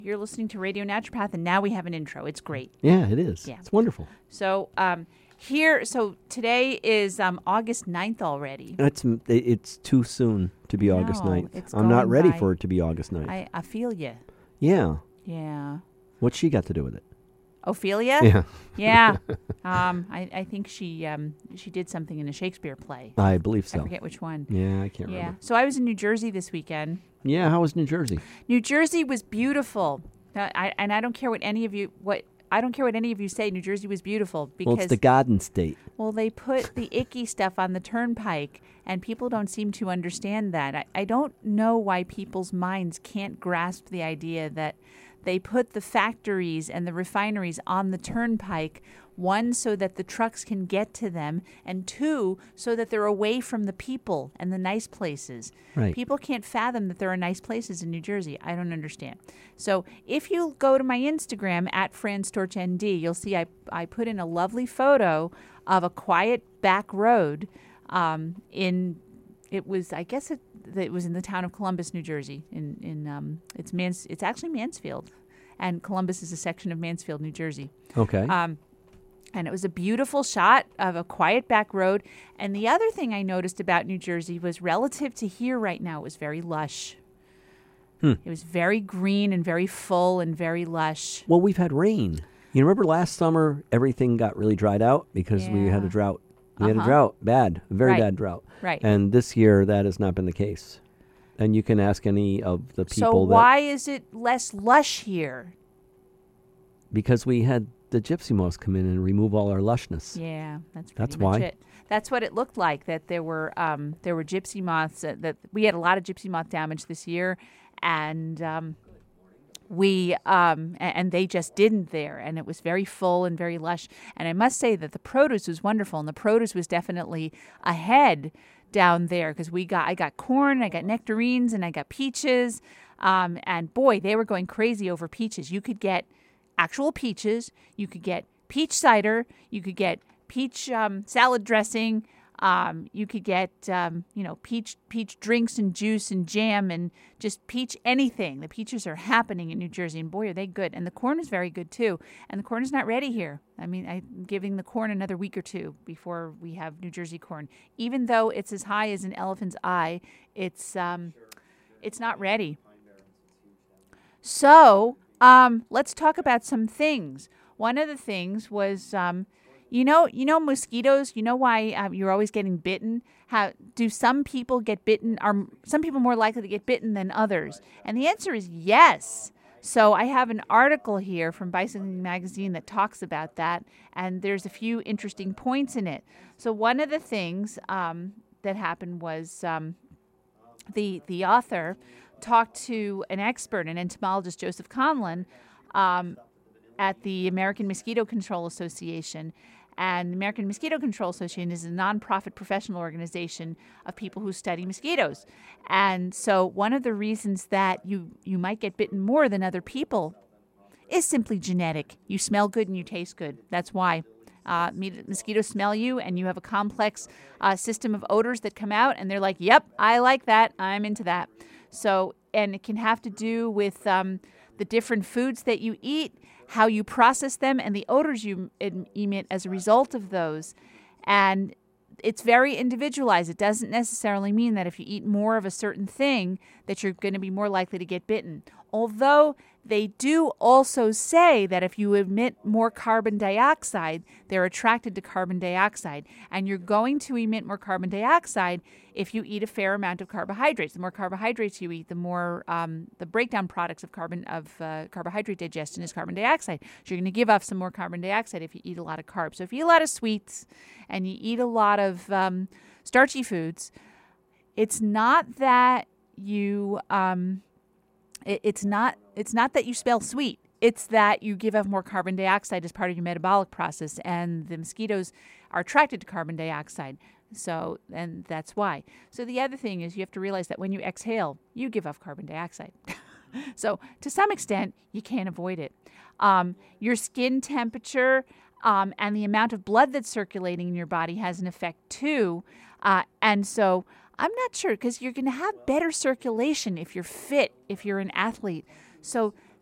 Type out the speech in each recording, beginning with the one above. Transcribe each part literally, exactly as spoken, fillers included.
You're listening to Radio Naturopath, and now we have an intro. It's great. Yeah, it is. Yeah. It's wonderful. So um, here, so today is um, August ninth already. It's it's too soon to be I August know, ninth. it's I'm not going ready by. for it to be August ninth. I, I feel you. Yeah. Yeah. What's she got to do with it? Ophelia? Yeah. Yeah. um, I, I think she um, she did something in a Shakespeare play. I believe so. I forget which one. Yeah, I can't Yeah. remember. So I was in New Jersey this weekend. Yeah, how was New Jersey? New Jersey was beautiful. Uh, I, and I don't care what any of you what I don't care what any of you say. New Jersey was beautiful because Well, it's the Garden State. well, they put the icky stuff on the turnpike, and people don't seem to understand that. I, I don't know why people's minds can't grasp the idea that they put the factories and the refineries on the turnpike, one, so that the trucks can get to them, and two, so that they're away from the people and the nice places. Right. People can't fathom that there are nice places in New Jersey. I don't understand. So if you go to my Instagram, at FranStorchND, you'll see I, I put in a lovely photo of a quiet back road um, in, it was, I guess it, it was in the town of Columbus, New Jersey. In, in um, it's Mans, it's actually Mansfield. And Columbus is a section of Mansfield, New Jersey. Okay. Um, and it was a beautiful shot of a quiet back road. And the other thing I noticed about New Jersey was relative to here right now, it was very lush. Hmm. It was very green and very full and very lush. Well, we've had rain. You remember last summer, everything got really dried out because we had Yeah. a drought. We had a Uh-huh. drought, bad, a very Right. bad drought. Right. And this year, that has not been the case. And you can ask any of the So people that... why is it less lush here? Because we had the gypsy moths come in and remove all our lushness. Yeah, that's pretty That's much why. it. That's what it looked like. That there were um, there were gypsy moths. That, that we had a lot of gypsy moth damage this year, and um, we um, a- and they just didn't there, and it was very full and very lush. And I must say that the produce was wonderful, and the produce was definitely ahead down there because we got I got corn, I got nectarines, and I got peaches. Um, and boy, they were going crazy over peaches. You could get actual peaches. You could get peach cider. You could get peach um, salad dressing. Um, you could get, um, you know, peach peach drinks and juice and jam and just peach anything. The peaches are happening in New Jersey, and boy, are they good. And the corn is very good, too. And the corn is not ready here. I mean, I'm giving the corn another week or two before we have New Jersey corn. Even though it's as high as an elephant's eye, it's um, it's not ready. So um, let's talk about some things. One of the things was, um, you know, you know mosquitoes. You know why uh, you're always getting bitten. How do some people get bitten? Are some people more likely to get bitten than others? And the answer is yes. So I have an article here from Bicycling Magazine that talks about that, and there's a few interesting points in it. So one of the things um, that happened was um, the the author talked to an expert, an entomologist, Joseph Conlon, um, at the American Mosquito Control Association. And the American Mosquito Control Association is a nonprofit professional organization of people who study mosquitoes. And so one of the reasons that you, you might get bitten more than other people is simply genetic. You smell good and you taste good. That's why. Uh, me- mosquitoes smell you, and you have a complex uh, system of odors that come out, and they're like, yep, I like that. I'm into that. So, and it can have to do with um, the different foods that you eat, how you process them, and the odors you em- emit as a result of those. And it's very individualized. It doesn't necessarily mean that if you eat more of a certain thing that you're going to be more likely to get bitten. Although they do also say that if you emit more carbon dioxide, they're attracted to carbon dioxide. And you're going to emit more carbon dioxide if you eat a fair amount of carbohydrates. The more carbohydrates you eat, the more um, the breakdown products of carbon of uh, carbohydrate digestion is carbon dioxide. So you're going to give off some more carbon dioxide if you eat a lot of carbs. So if you eat a lot of sweets and you eat a lot of um, starchy foods, it's not that you um, it, it's not it's not that you smell sweet. It's that you give off more carbon dioxide as part of your metabolic process, and the mosquitoes are attracted to carbon dioxide. So, and that's why. So the other thing is you have to realize that when you exhale, you give off carbon dioxide. So to some extent, you can't avoid it. Um, your skin temperature um, and the amount of blood that's circulating in your body has an effect too. Uh, and so I'm not sure, because you're going to have better circulation if you're fit, if you're an athlete. So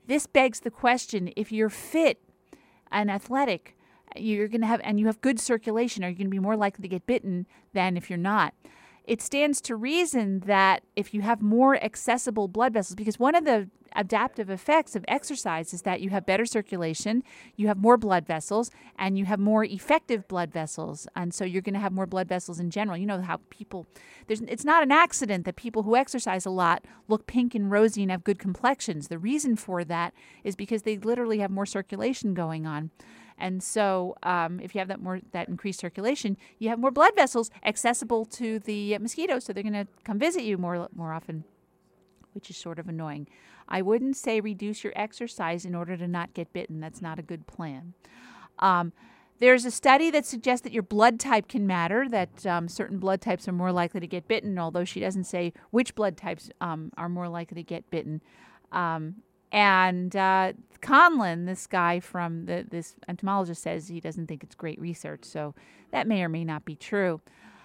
this begs the question, if you're fit and athletic, you're going to have, and you have good circulation, are you going to be more likely to get bitten than if you're not? It stands to reason that if you have more accessible blood vessels, because one of the adaptive effects of exercise is that you have better circulation, you have more blood vessels, and you have more effective blood vessels. And so you're going to have more blood vessels in general. You know how people, there's, it's not an accident that people who exercise a lot look pink and rosy and have good complexions. The reason for that is because they literally have more circulation going on. And so um, if you have that more that increased circulation, you have more blood vessels accessible to the mosquitoes, so they're going to come visit you more more often, which is sort of annoying. I wouldn't say reduce your exercise in order to not get bitten. That's not a good plan. Um, there's a study that suggests that your blood type can matter, that um, certain blood types are more likely to get bitten, although she doesn't say which blood types um, are more likely to get bitten. Um, And uh, Conlin, this guy from the, this entomologist, says he doesn't think it's great research, so that may or may not be true.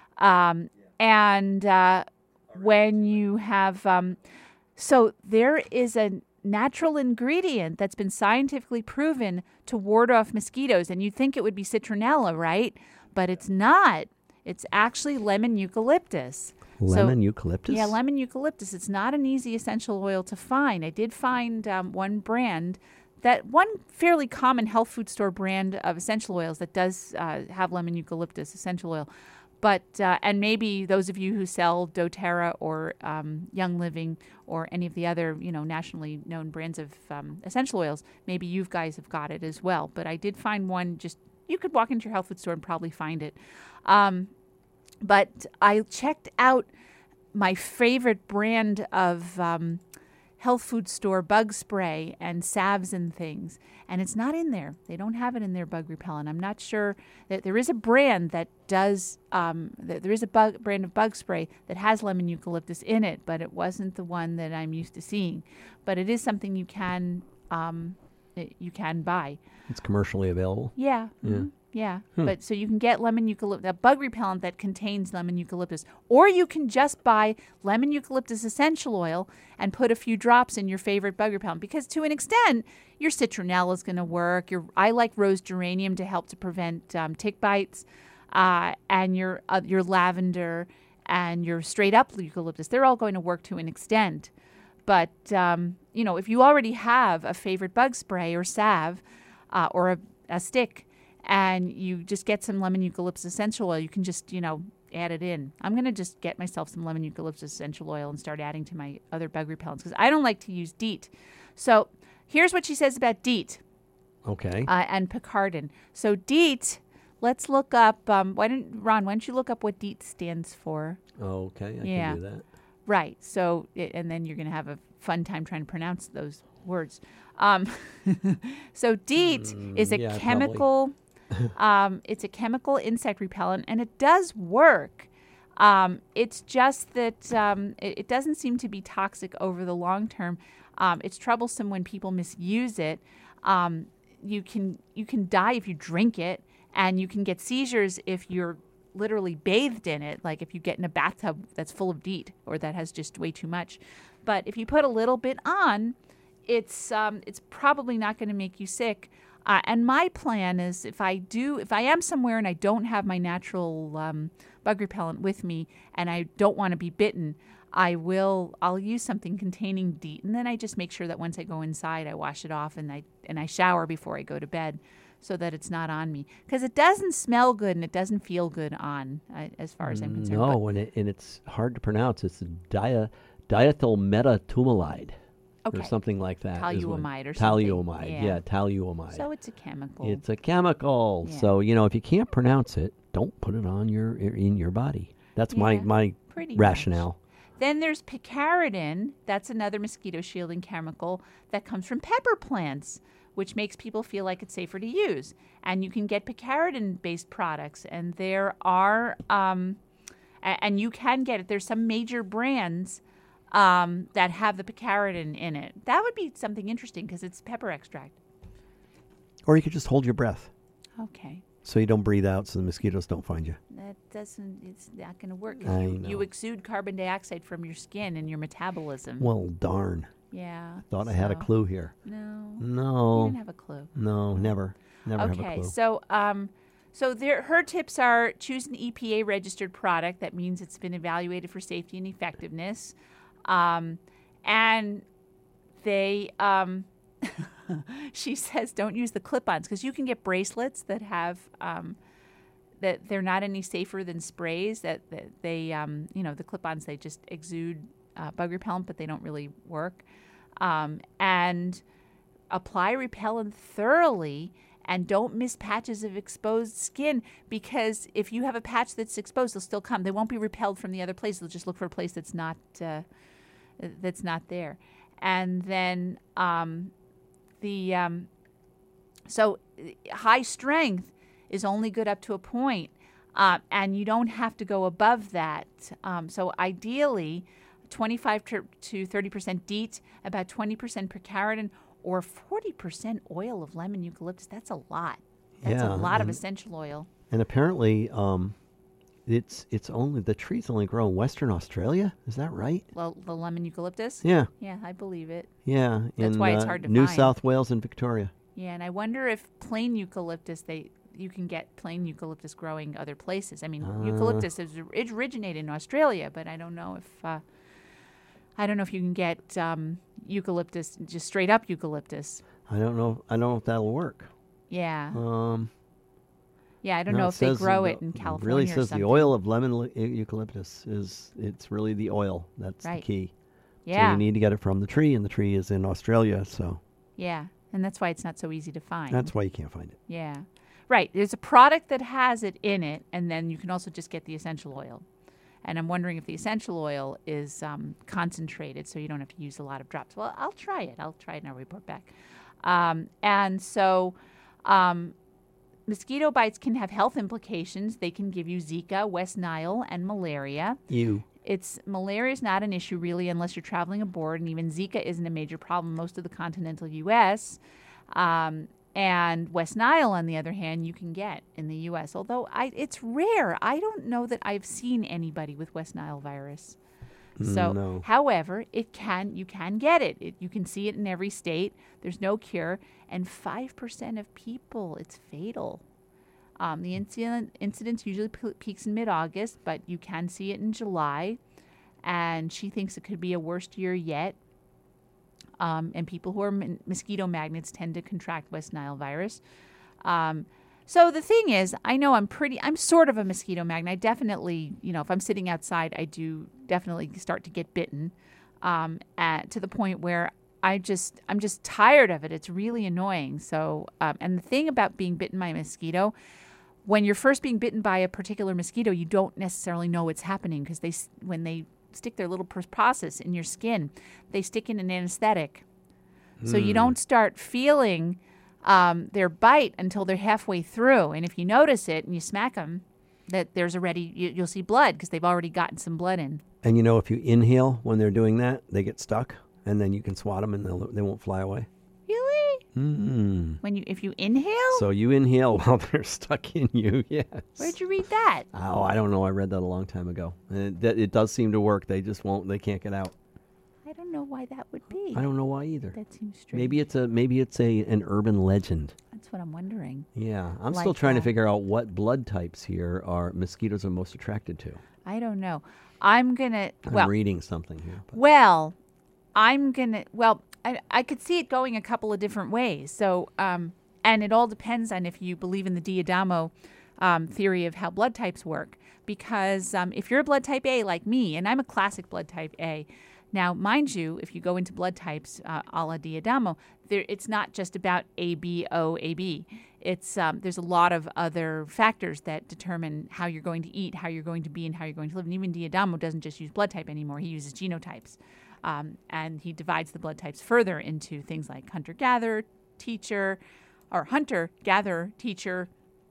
Um, and uh, when you have, um, so there is a natural ingredient that's been scientifically proven to ward off mosquitoes, and you'd think it would be citronella, right? But it's not. It's actually lemon eucalyptus. Lemon so, eucalyptus? Yeah, lemon eucalyptus. It's not an easy essential oil to find. I did find um, one brand, that one fairly common health food store brand of essential oils that does uh, have lemon eucalyptus essential oil. But, uh, and maybe those of you who sell doTERRA or um, Young Living or any of the other, you know, nationally known brands of um, essential oils, maybe you guys have got it as well. But I did find one, just, you could walk into your health food store and probably find it. Um, But I checked out my favorite brand of um, health food store bug spray and salves and things, and it's not in there. They don't have it in their bug repellent. I'm not sure that there is a brand that does, um, that there is a bug, brand of bug spray that has lemon eucalyptus in it, but it wasn't the one that I'm used to seeing. But it is something you can, um, you can buy. It's commercially available? Yeah. Yeah. Mm-hmm. Yeah, Hmm. but so you can get lemon eucalyptus, a bug repellent that contains lemon eucalyptus, or you can just buy lemon eucalyptus essential oil and put a few drops in your favorite bug repellent, because to an extent, your citronella is going to work. Your I like rose geranium to help to prevent um, tick bites, uh, and your uh, your lavender and your straight up eucalyptus. They're all going to work to an extent, but um, you know, if you already have a favorite bug spray or salve uh, or a, a stick, and you just get some lemon eucalyptus essential oil, you can just, you know, add it in. I'm going to just get myself some lemon eucalyptus essential oil and start adding to my other bug repellents, because I don't like to use DEET. So here's what she says about DEET. Okay. Uh, and Picaridin. So DEET, let's look up, um, why don't, Ron, why don't you look up what DEET stands for? Okay, I Yeah. can do that. Right. So, it, and then you're going to have a fun time trying to pronounce those words. Um, so DEET Mm, is a yeah, chemical... um, it's a chemical insect repellent, and it does work. Um, it's just that um, it, it doesn't seem to be toxic over the long term. Um, it's troublesome when people misuse it. Um, you can you can die if you drink it, and you can get seizures if you're literally bathed in it, like if you get in a bathtub that's full of DEET or that has just way too much. But if you put a little bit on, it's um, it's probably not going to make you sick. Uh, and my plan is, if I do, if I am somewhere and I don't have my natural um, bug repellent with me, and I don't want to be bitten, I will. I'll use something containing DEET, and then I just make sure that once I go inside, I wash it off and I and I shower before I go to bed, so that it's not on me, because it doesn't smell good and it doesn't feel good on, uh, as far as I'm concerned. No, But- and, it, and it's hard to pronounce. It's dia, diethylmetatumulide. okay. Or something like that. is what- Toluamide or something. Toluamide, Yeah. yeah, toluamide. So it's a chemical. It's a chemical. Yeah. So, you know, if you can't pronounce it, don't put it on your in your body. That's my, Yeah, my pretty rationale. Then there's picaridin. That's another mosquito shielding chemical that comes from pepper plants, which makes people feel like it's safer to use. And you can get picaridin-based products, and there are, um, a- and you can get it. There's some major brands um, that have the picaridin in it. That would be something interesting, because it's pepper extract. Or you could just hold your breath Okay. so you don't breathe out so the mosquitoes don't find you. That doesn't, it's not going to work. 'cause I you, know. you exude carbon dioxide from your skin and your metabolism. Well, darn. Yeah. Thought I had a so- clue here. No. You No, didn't have a clue. no, never, never have a Okay, clue. so um, so there, her tips are choose an E P A registered product. That means it's been evaluated for safety and effectiveness, um, and they. Um, she says don't use the clip-ons because you can get bracelets that have um, that they're not any safer than sprays. That, that they um, you know the clip-ons they just exude uh, bug repellent, but they don't really work. Um, and apply repellent thoroughly and don't miss patches of exposed skin because if you have a patch that's exposed, they'll still come. They won't be repelled from the other place. They'll just look for a place that's not uh, that's not there. And then um, the um, so high strength is only good up to a point, uh, and you don't have to go above that. Um, so ideally, twenty-five to thirty percent DEET, about twenty percent percaratin, or forty percent oil of lemon eucalyptus. That's a lot. That's Yeah, a lot of and- essential oil. And apparently, um, it's it's only the trees only grow in Western Australia. Is that right? Well, the lemon eucalyptus? Yeah, Yeah, I believe it. yeah. That's in, why it's uh, hard to New find. South Wales and Victoria. Yeah, and I wonder if plain eucalyptus, they you can get plain eucalyptus growing other places. I mean, Uh. eucalyptus is it originated in Australia, but I don't know if uh, I don't know if you can get um, eucalyptus, just straight up eucalyptus. I don't know. I don't know if that'll work. Yeah, Um, yeah. I don't no, know it if they says grow the- it in California. Really or says something. the oil of lemon li- eu- eucalyptus is it's really the oil that's Right. the key. So Yeah, you need to get it from the tree, and the tree is in Australia, so yeah, and that's why it's not so easy to find. that's why you can't find it. Yeah. Right. There's a product that has it in it, and then you can also just get the essential oil. And I'm wondering if the essential oil is um, concentrated so you don't have to use a lot of drops. Well, I'll try it. I'll try it and I'll report back. Um, and so um, mosquito bites can have health implications. They can give you Zika, West Nile, and malaria. You. It's malaria is not an issue really unless you're traveling abroad, and even Zika isn't a major problem most of the continental U S Um, and West Nile, on the other hand, you can get in the U S Although I, it's rare. I don't know that I've seen anybody with West Nile virus. So, No. however, it can you can get it. it. You can see it in every state. There's no cure, and five percent of people, it's fatal. Um, the incident, incidence usually p- peaks in mid-August, but you can see it in July. And she thinks it could be a worst year yet. Um, and people who are m- mosquito magnets tend to contract West Nile virus. Um, so the thing is, I know I'm pretty, I'm sort of a mosquito magnet. I definitely, you know, if I'm sitting outside, I do definitely start to get bitten um, at, to the point where I just, I'm just tired of it. It's really annoying. So, um, and the thing about being bitten by a mosquito, when you're first being bitten by a particular mosquito, you don't necessarily know what's happening because they, s- when they stick their little pr- process in your skin, they stick in an anesthetic. So you don't start feeling um, their bite until they're halfway through. And if you notice it and you smack them, that there's already, you, you'll see blood because they've already gotten some blood in. And you know, if you inhale when they're doing that, they get stuck, and then you can swat them, and they'll, they won't fly away. Really? Mm. When you, if you inhale? So you inhale while they're stuck in you. Yes. Where'd you read that? Oh, I don't know. I read that a long time ago. And it, that, it does seem to work. They just won't. They can't get out. I don't know why that would be. I don't know why either. That seems strange. Maybe it's a maybe it's a an urban legend. That's what I'm wondering. Yeah, I'm Like, still trying uh, to figure out what blood types here are mosquitoes are most attracted to. I don't know. I'm gonna. I'm Well, reading something here. but- Well, I'm gonna. Well, I, I could see it going a couple of different ways. So, um, and it all depends on if you believe in the Diadamo um, theory of how blood types work. Because um, if you're a blood type A like me, and I'm a classic blood type A. Now, mind you, if you go into blood types uh, a la Diadamo, there, it's not just about A, B, O, A, B. It's um, there's a lot of other factors that determine how you're going to eat, how you're going to be, and how you're going to live. And even Diadamo doesn't just use blood type anymore; he uses genotypes, um, and he divides the blood types further into things like hunter-gatherer, teacher, or hunter-gatherer, teacher,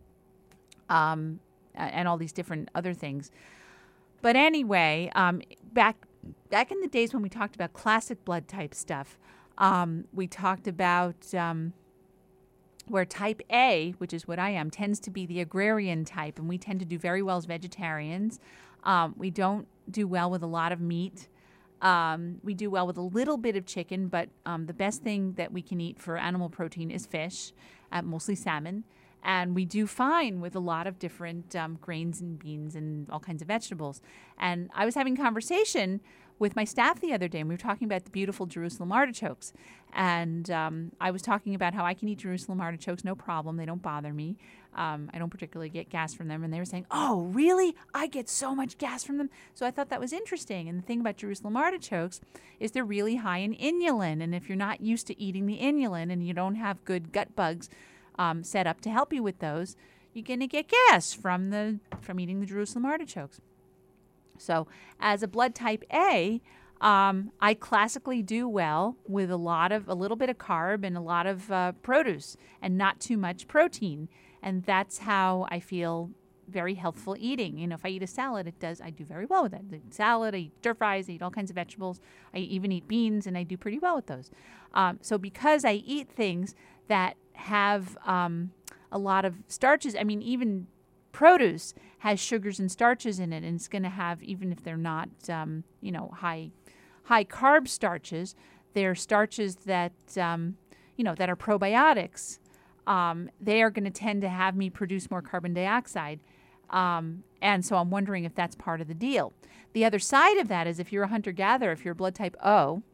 um, a- and all these different other things. But anyway, um, back back in the days when we talked about classic blood type stuff, um, we talked about um, where type A, which is what I am, tends to be the agrarian type, and we tend to do very well as vegetarians. Um, we don't do well with a lot of meat. Um, we do well with a little bit of chicken, but um, the best thing that we can eat for animal protein is fish, uh, mostly salmon. And we do fine with a lot of different um, grains and beans and all kinds of vegetables. And I was having conversation with my staff the other day, and we were talking about the beautiful Jerusalem artichokes. And um, I was talking about how I can eat Jerusalem artichokes, no problem. They don't bother me. Um, I don't particularly get gas from them. And they were saying, oh, really? I get so much gas from them. So I thought that was interesting. And the thing about Jerusalem artichokes is they're really high in inulin. And if you're not used to eating the inulin and you don't have good gut bugs um, set up to help you with those, you're going to get gas from the from eating the Jerusalem artichokes. So as a blood type A, um, I classically do well with a lot of, a little bit of carb and a lot of uh, produce and not too much protein. And that's how I feel very healthful eating. You know, if I eat a salad, it does, I do very well with it. I eat salad, I eat stir fries, I eat all kinds of vegetables. I even eat beans, and I do pretty well with those. Um, so because I eat things that have um, a lot of starches, I mean, even produce has sugars and starches in it, and it's going to have, even if they're not, um, you know, high, high carb starches, they're starches that, um, you know, that are probiotics. Um, they are going to tend to have me produce more carbon dioxide. Um, and so I'm wondering if that's part of the deal. The other side of that is if you're a hunter-gatherer, if you're blood type O,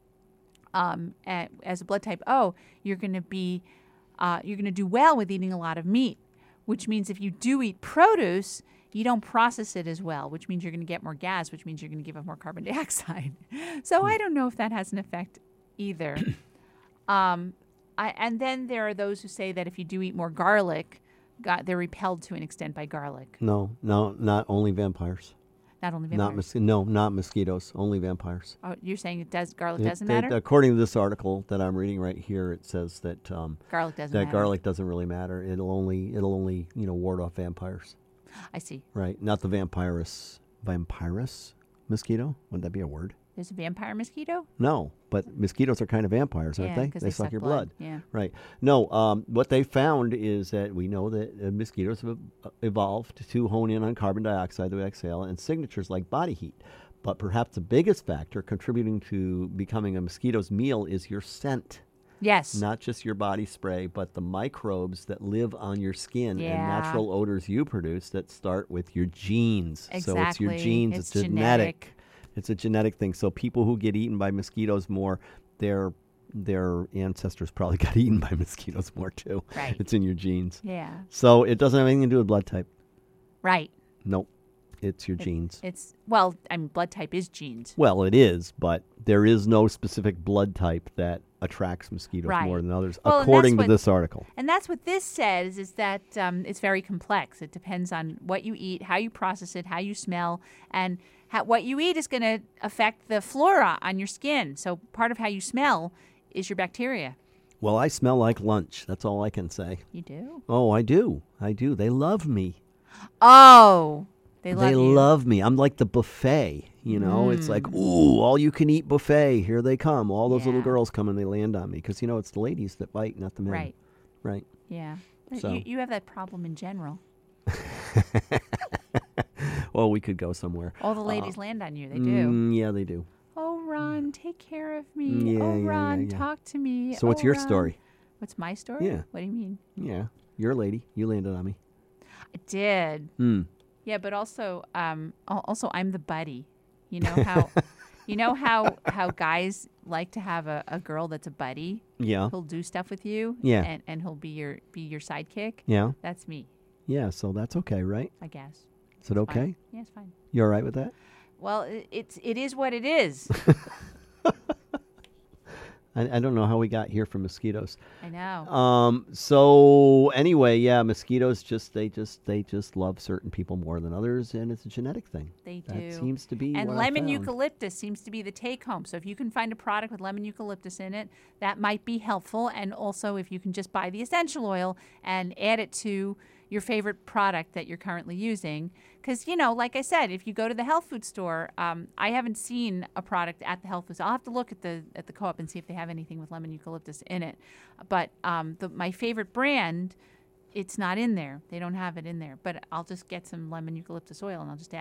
um, as a blood type O, you're going to be, uh, you're going to do well with eating a lot of meat, which means if you do eat produce, you don't process it as well, which means you're going to get more gas, which means you're going to give off more carbon dioxide. So I don't know if that has an effect either. um, I, and then there are those who say that if you do eat more garlic, God, they're repelled to an extent by garlic. No, no, not only vampires. Not only Not vampires. mos- no, not mosquitoes. Only vampires. Oh, you're saying it does garlic It- doesn't it- matter? according to this article that I'm reading right here, it says that um, Garlic doesn't that matter. garlic doesn't really matter. It'll only it'll only you know ward off vampires. I see. Right, not the vampirus vampirus mosquito. Would that be a word? There's a vampire mosquito? No, but mosquitoes are kind of vampires, aren't Yeah, they? 'cause They they suck suck your blood. blood. Yeah. Right. No, um, what they found is that we know that uh, mosquitoes have uh, evolved to hone in on carbon dioxide that we exhale and signatures like body heat. But perhaps the biggest factor contributing to becoming a mosquito's meal is your scent. Yes. Not just your body spray, but the microbes that live on your skin Yeah. and natural odors you produce that start with your genes. So it's your Exactly. genes, It's it's, genetic. genetic. It's a genetic thing. So people who get eaten by mosquitoes more, their their ancestors probably got eaten by mosquitoes more too. Right. It's in your genes. Yeah. So it doesn't have anything to do with blood type. Right. Nope. It's your genes. It's, well, I mean, blood type is genes. Well, it is, but there is no specific blood type that attracts mosquitoes Right. more than others, Well, and according to that's what- this article. And that's what this says, is that um, it's very complex. It depends on what you eat, how you process it, how you smell, and how, what you eat is going to affect the flora on your skin. So part of how you smell is your bacteria. Well, I smell like lunch. That's all I can say. You do? Oh, I do. I do. They love me. Oh, they love they you. love me. I'm like the buffet, you know? It's like, ooh, all you can eat buffet. Here they come. All those little Yeah. girls come and they land on me because, you know, it's the ladies that bite, not the men. Right. Right. Yeah. So- You, you have that problem in general. Well, we could go somewhere. All the ladies land on you. They do. Mm, yeah, they do. Oh, Ron, take care of me. Mm, yeah, oh, yeah, yeah, Ron, yeah. talk to me. So what's Oh, your Ron. story? What's my story? Yeah. What do you mean? Yeah. You're a lady. You landed on me. I did. Hmm. Yeah, but also, um, al- also I'm the buddy. You know how, you know how how guys like to have a, a girl that's a buddy. Yeah. Who'll do stuff with you. Yeah. And and he'll be your be your sidekick. Yeah. That's me, Yeah. So that's okay, right? I guess. Is it okay? Fine. Yeah, it's fine. You all right with that? Well, it, it's it is what it is. I, I don't know how we got here from mosquitoes. I know. Um. So anyway, yeah, mosquitoes just they just they just love certain people more than others, and it's a genetic thing. They That do. seems to be And what I lemon found. eucalyptus seems to be the take home. So if you can find a product with lemon eucalyptus in it, that might be helpful. And also if you can just buy the essential oil and add it to your favorite product that you're currently using. Because, you know, like I said, if you go to the health food store, um, I haven't seen a product at the health food store. I'll have to look at the at the co-op and see if they have anything with lemon eucalyptus in it. But um, the, my favorite brand, it's not in there. They don't have it in there. But I'll just get some lemon eucalyptus oil and I'll just add it.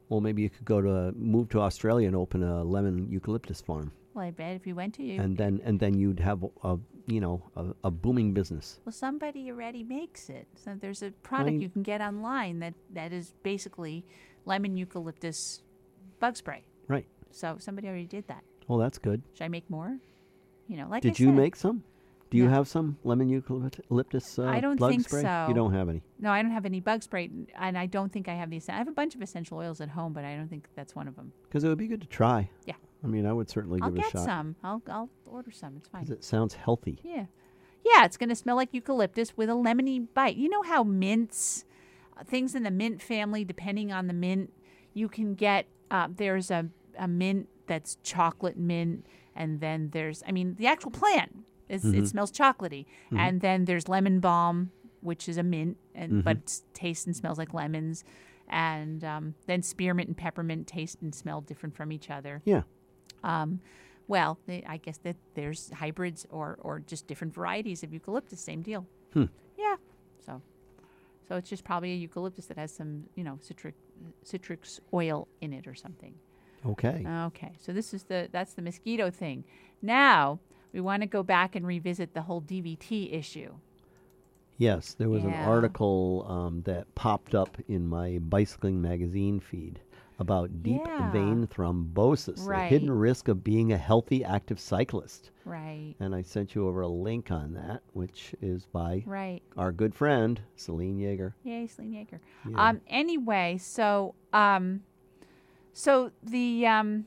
Well, maybe you could go to move to Australia and open a lemon eucalyptus farm, Well, I bet if you went to you, and then and then you'd have a you know a, a booming business. well, somebody already makes it. So there's a product I- you can get online that, that is basically lemon eucalyptus bug spray. Right. So somebody already did that. Well, that's good. Should I make more? You know, like I Did you said. make some? Do you No. have some lemon eucalyptus uh, I don't bug think spray? so. You don't have any. No, I don't have any bug spray, and I don't think I have these. I have a bunch of essential oils at home, but I don't think that's one of them. Because it would be good to try. Yeah. I mean, I would certainly I'll give it get a shot. some. I'll I'll order some. It's fine. 'Cause it sounds healthy. Yeah. Yeah, it's going to smell like eucalyptus with a lemony bite. You know how mints, uh, things in the mint family, depending on the mint, you can get, uh, there's a, a mint that's chocolate mint, and then there's, I mean, the actual plant, is, Mm-hmm. it smells chocolatey. And then there's lemon balm, which is a mint, and Mm-hmm. but it tastes and smells like lemons. And um, then spearmint and peppermint taste and smell different from each other. Yeah. Um, well, they, I guess that there's hybrids or, or just different varieties of eucalyptus. Same deal. Hmm. Yeah. So, so it's just probably a eucalyptus that has some, you know, citric citrus oil in it or something. Okay. Okay. So this is the that's the mosquito thing. Now we want to go back and revisit the whole D V T issue. Yes, there was an Yeah. article um, that popped up in my bicycling magazine feed about deep Yeah. vein thrombosis, the Right. hidden risk of being a healthy active cyclist. Right. And I sent you over a link on that, which is by Right. our good friend, Celine Yeager. Yay, Celine Yeager. Yeah. Um. Anyway, so um, so the um,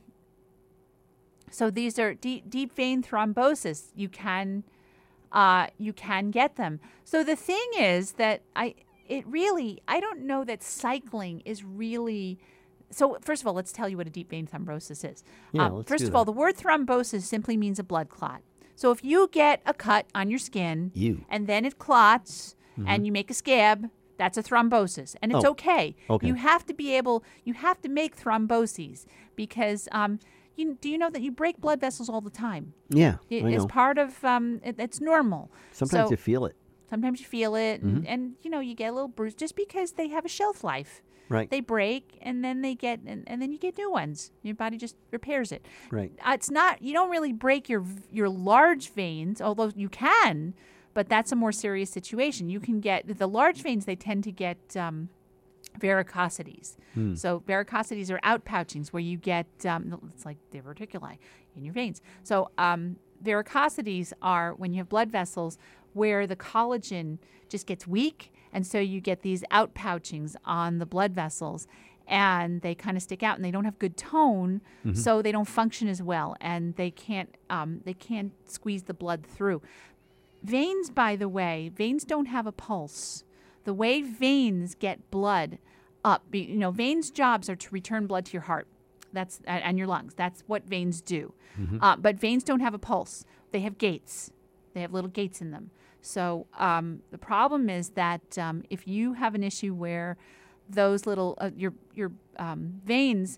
so these are deep deep vein thrombosis. You can, uh, you can get them. So the thing is that I it really I don't know that cycling is really. So first of all, let's tell you what a deep vein thrombosis is. Yeah, Um, let's first do of all, that. the word thrombosis simply means a blood clot. So if you get a cut on your skin You. and then it clots and you make a scab, that's a thrombosis, and it's Oh, okay. okay. You have to be able, you have to make thromboses because um, you do you know that you break blood vessels all the time? Yeah, It, I it's know. part of um, it, it's normal. Sometimes so you feel it. sometimes you feel it, and, Mm-hmm. and you know you get a little bruise just because they have a shelf life. Right. They break, and then they get, and, and then you get new ones. Your body just repairs it. Right. Uh, it's not, you don't really break your your large veins, although you can, but that's a more serious situation. You can get the large veins. They tend to get um, varicosities. So varicosities are outpouchings where you get um, it's like diverticuli in your veins. So um, varicosities are when you have blood vessels where the collagen just gets weak, and so you get these outpouchings on the blood vessels, and they kind of stick out, and they don't have good tone, so they don't function as well, and they can't um, they can't squeeze the blood through. Veins, by the way, veins don't have a pulse. The way veins get blood up, be- you know, veins' jobs are to return blood to your heart. That's and and your lungs. That's what veins do. Uh, but veins don't have a pulse. They have gates. They have little gates in them. So um, the problem is that um, if you have an issue where those little uh, your your um, veins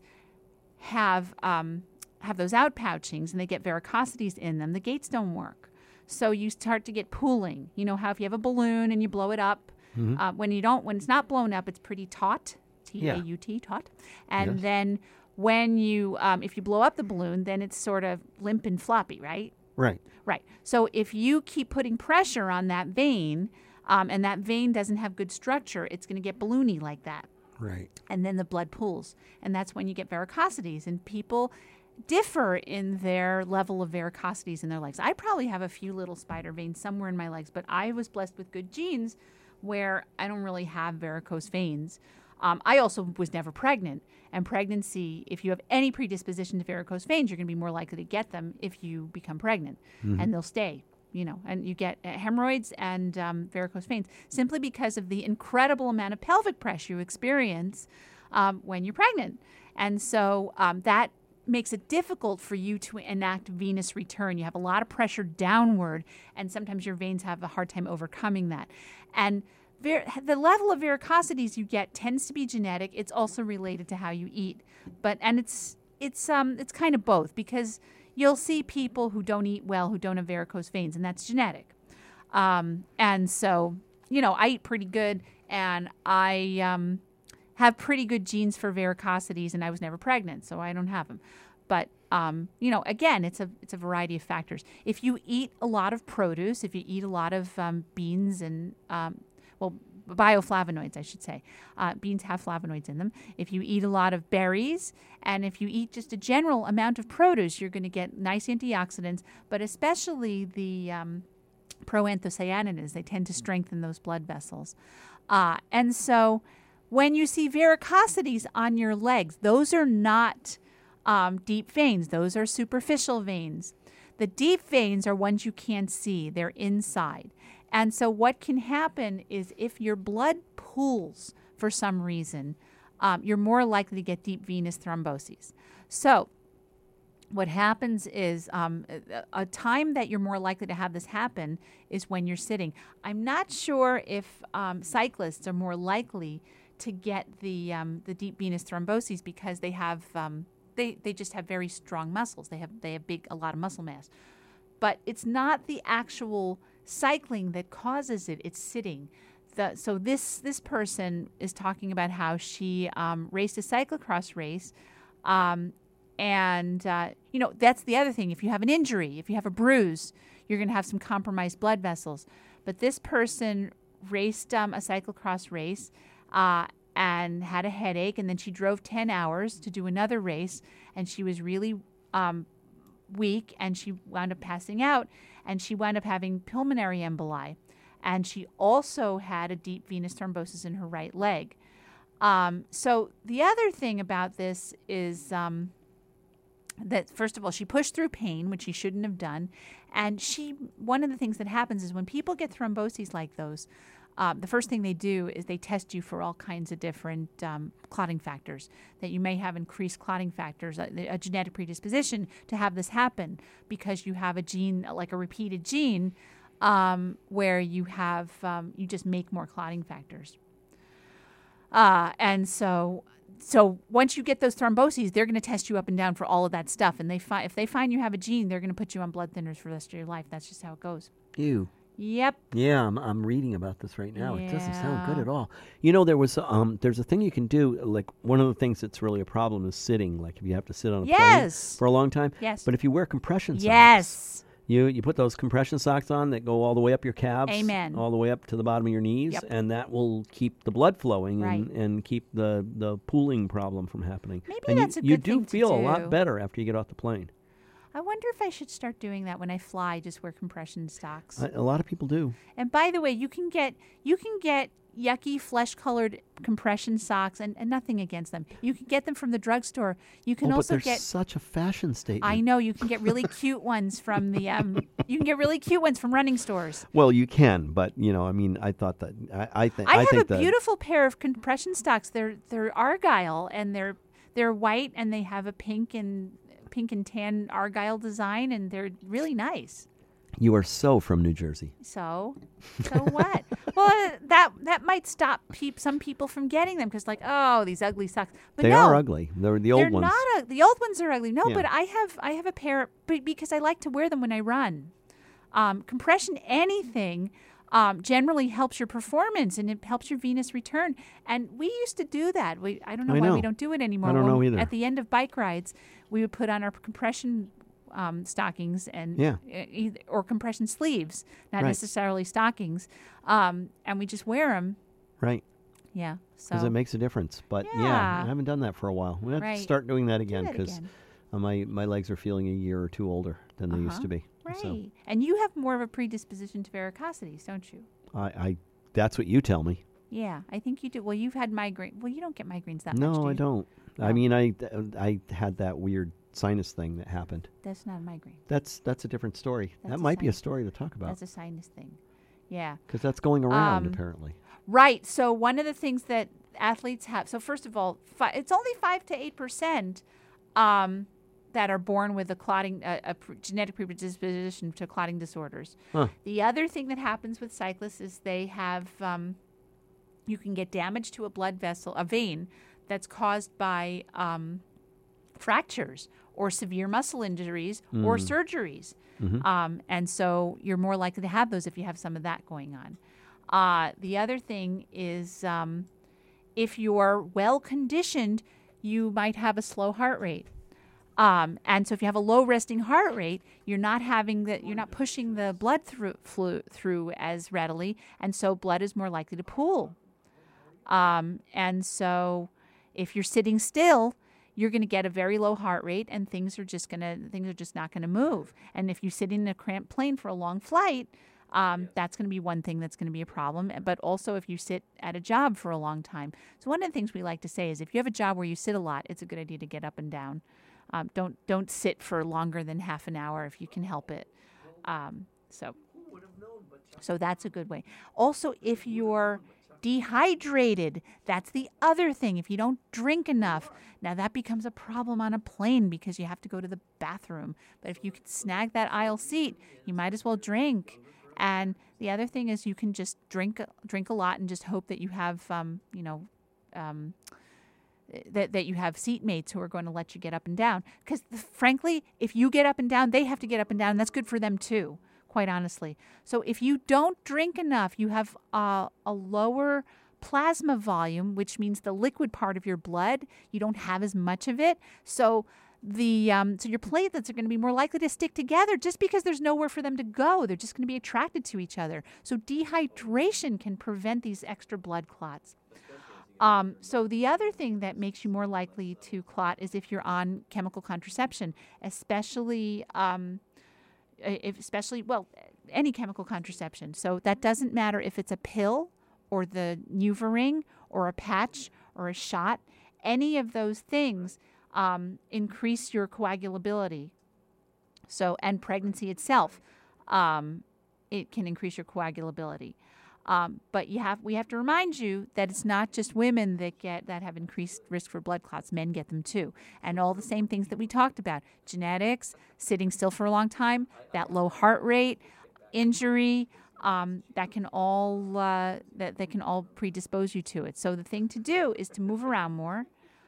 have um, have those outpouchings and they get varicosities in them, the gates don't work. So you start to get pooling. You know how if you have a balloon and you blow it up, uh, when you don't, when it's not blown up, it's pretty taut, T A U T, taut. And Yes. then when you, um, if you blow up the balloon, then it's sort of limp and floppy, right? Right. Right. So if you keep putting pressure on that vein, um, and that vein doesn't have good structure, it's going to get balloony like that. Right. And then the blood pools. And that's when you get varicosities. And people differ in their level of varicosities in their legs. I probably have a few little spider veins somewhere in my legs, but I was blessed with good genes where I don't really have varicose veins. Um, I also was never pregnant. And pregnancy, if you have any predisposition to varicose veins, you're going to be more likely to get them if you become pregnant. And they'll stay, you know, and you get uh, hemorrhoids and um, varicose veins simply because of the incredible amount of pelvic pressure you experience um, when you're pregnant. And so um, that makes it difficult for you to enact venous return. You have a lot of pressure downward, and sometimes your veins have a hard time overcoming that. And Ver- the level of varicosities you get tends to be genetic. It's also related to how you eat, but and it's it's um it's kind of both, because you'll see people who don't eat well who don't have varicose veins, and that's genetic. Um, and so you know I eat pretty good, and I um have pretty good genes for varicosities, and I was never pregnant, so I don't have them. But um, you know, again, it's a it's a variety of factors. If you eat a lot of produce, if you eat a lot of um, beans and um, well, bioflavonoids, I should say, uh, beans have flavonoids in them. If you eat a lot of berries, and if you eat just a general amount of produce, you're going to get nice antioxidants, but especially the um, proanthocyanidins. They tend to strengthen those blood vessels, uh, and so when you see varicosities on your legs, those are not Um, deep veins. Those are superficial veins. The deep veins are ones you can't see. They're inside. And so what can happen is if your blood pools for some reason, um, you're more likely to get deep venous thromboses. So what happens is um, a, a time that you're more likely to have this happen is when you're sitting. I'm not sure if um, cyclists are more likely to get the um, the deep venous thromboses because they have um, They, they just have very strong muscles. They have they have big a lot of muscle mass. But it's not the actual cycling that causes it. It's sitting. The, so this this person is talking about how she um, raced a cyclocross race. Um, and, uh, you know, that's the other thing. If you have an injury, if you have a bruise, you're going to have some compromised blood vessels. But this person raced um, a cyclocross race uh and had a headache, and then she drove ten hours to do another race, and she was really um, weak, and she wound up passing out, and she wound up having pulmonary emboli, and she also had a deep venous thrombosis in her right leg. Um, so the other thing about this is um, that, first of all, she pushed through pain, which she shouldn't have done, and she one of the things that happens is when people get thromboses like those, Um, the first thing they do is they test you for all kinds of different um, clotting factors, that you may have increased clotting factors, a, a genetic predisposition to have this happen because you have a gene, like a repeated gene, um, where you have, um, you just make more clotting factors. Uh, and so, so once you get those thromboses, they're going to test you up and down for all of that stuff. And they fi- if they find you have a gene, they're going to put you on blood thinners for the rest of your life. That's just how it goes. Ew. Yep. Yeah, I'm, I'm reading about this right now. Yeah. It doesn't sound good at all. You know, there was um, there's a thing you can do. Like one of the things that's really a problem is sitting. Like if you have to sit on a Yes. plane for a long time. Yes. But if you wear compression socks, Yes. you you put those compression socks on that go all the way up your calves, Amen. all the way up to the bottom of your knees, Yep. and that will keep the blood flowing Right. and, and keep the, the pooling problem from happening. Maybe and that's you, a you good do thing to feel a do. lot better after you get off the plane. I wonder if I should start doing that when I fly, just wear compression socks. I, a lot of people do. And by the way, you can get you can get yucky flesh-colored compression socks, and, and nothing against them. You can get them from the drugstore. You can oh, also but they're get such a fashion statement. I know you can get really cute ones from the um you can get really cute ones from running stores. Well, you can, but you know, I mean, I thought that I I, th- I I have think a that beautiful pair of compression socks. They're they're argyle, and they're they're white, and they have a pink and pink and tan argyle design, and they're really nice. you are so from New Jersey. So, so what? Well, uh, that that might stop peop- some people from getting them because, like, oh, these ugly socks. But They no, are ugly. They're the old they're ones. not. Ug- the old ones are ugly. No, Yeah. but I have I have a pair, but because I like to wear them when I run. Um, compression anything um, generally helps your performance, and it helps your venous return. And we used to do that. We I don't know I why know. we don't do it anymore. I don't When- know either. At the end of bike rides, we would put on our compression um, stockings and Yeah. e- either, or compression sleeves, not Right. necessarily stockings, um, and we just wear them. Right. Yeah. Because So it makes a difference. But yeah. Yeah. I haven't done that for a while. We have Right. to start doing that do again that because again. uh, my, my legs are feeling a year or two older than they used Uh-huh. to be. Right. So And you have more of a predisposition to varicosities, don't you? I, I that's what you tell me. Yeah, I think you do. Well, you've had migraine. Well, you don't get migraines that much. No, do I you? don't. I No. mean, I, I had that weird sinus thing that happened. That's not a migraine. That's that's a different story. That's that a might be a sinus. story to talk about That's a sinus thing. Yeah. because that's going around Um, apparently. Right. So one of the things that athletes have. So first of all, fi- it's only five to eight percent um, that are born with a clotting, uh, a pr- genetic predisposition to clotting disorders. Huh. The other thing that happens with cyclists is they have, um, you can get damage to a blood vessel, a vein, that's caused by um, fractures or severe muscle injuries or surgeries. Mhm. Um, and so you're more likely to have those if you have some of that going on. Uh, the other thing is um, if you're well conditioned, you might have a slow heart rate. Um, and so if you have a low resting heart rate, you're not having the, you're not pushing the blood through, flu, through as readily, and so blood is more likely to pool. Um, and so if you're sitting still, you're going to get a very low heart rate, and things are just going to things are just not going to move. And if you sit in a cramped plane for a long flight, um, that's going to be one thing that's going to be a problem. But also if you sit at a job for a long time. So one of the things we like to say is if you have a job where you sit a lot, it's a good idea to get up and down. Um, don't don't sit for longer than half an hour if you can help it. Um, so so that's a good way. Also, if you're dehydrated, that's the other thing. If you don't drink enough, now that becomes a problem on a plane because you have to go to the bathroom. But if you can snag that aisle seat, you might as well drink. And the other thing is you can just drink drink a lot and just hope that you have, um, you know, um, that that you have seatmates who are going to let you get up and down. Because frankly, if you get up and down, they have to get up and down. And that's good for them too, quite honestly. So if you don't drink enough, you have uh, a lower plasma volume, which means the liquid part of your blood, you don't have as much of it. So the um, so your platelets are going to be more likely to stick together just because there's nowhere for them to go. They're just going to be attracted to each other. So dehydration can prevent these extra blood clots. Um, so the other thing that makes you more likely to clot is if you're on chemical contraception, especially um, if, especially well any chemical contraception. So that doesn't matter if it's a pill or the NuvaRing or a patch or a shot. Any of those things um, increase your coagulability. So and pregnancy itself, um, it can increase your coagulability. Um, but you have we have to remind you that it's not just women that get that have increased risk for blood clots. Men get them too, and all the same things that we talked about: genetics, sitting still for a long time, that low heart rate, injury. Um, that can all uh, that that can all predispose you to it. So the thing to do is to move around more,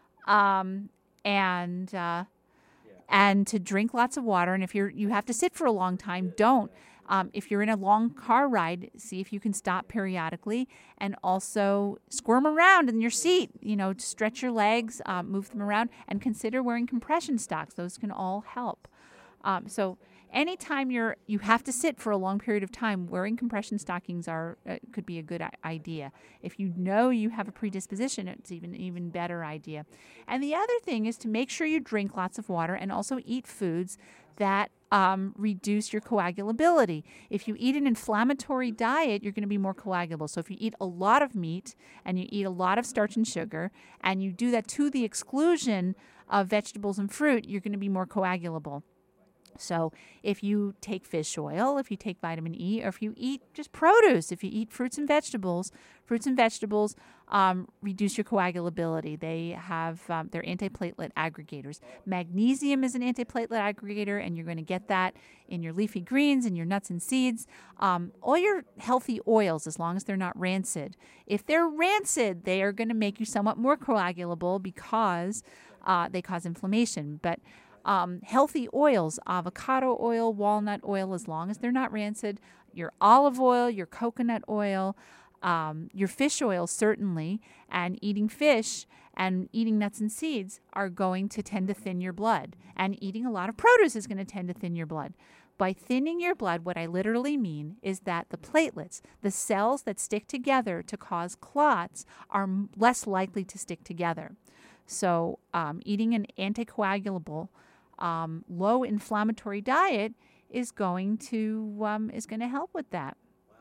um, and uh, and to drink lots of water. And if you're you have to sit for a long time, don't. Um, if you're in a long car ride, see if you can stop periodically, and also squirm around in your seat. You know, stretch your legs, um, move them around, and consider wearing compression socks. Those can all help. Um, so anytime you're you have to sit for a long period of time, wearing compression stockings are uh, could be a good I- idea. If you know you have a predisposition, it's even even better idea. And the other thing is to make sure you drink lots of water and also eat foods that um, reduce your coagulability. If you eat an inflammatory diet, you're going to be more coagulable. So if you eat a lot of meat and you eat a lot of starch and sugar, and you do that to the exclusion of vegetables and fruit, you're going to be more coagulable. So if you take fish oil, if you take vitamin E, or if you eat just produce, if you eat fruits and vegetables, fruits and vegetables um, reduce your coagulability. They have, um, they're antiplatelet aggregators. Magnesium is an antiplatelet aggregator, and you're going to get that in your leafy greens and your nuts and seeds. Um, all your healthy oils, as long as they're not rancid. If they're rancid, they are going to make you somewhat more coagulable because uh, they cause inflammation. But Um, healthy oils, avocado oil, walnut oil, as long as they're not rancid, your olive oil, your coconut oil, um, your fish oil, certainly, and eating fish and eating nuts and seeds are going to tend to thin your blood. And eating a lot of produce is going to tend to thin your blood. By thinning your blood, what I literally mean is that the platelets, the cells that stick together to cause clots, are m- less likely to stick together. So um, eating an anticoagulable Um, low inflammatory diet is going to um, is going to help with that.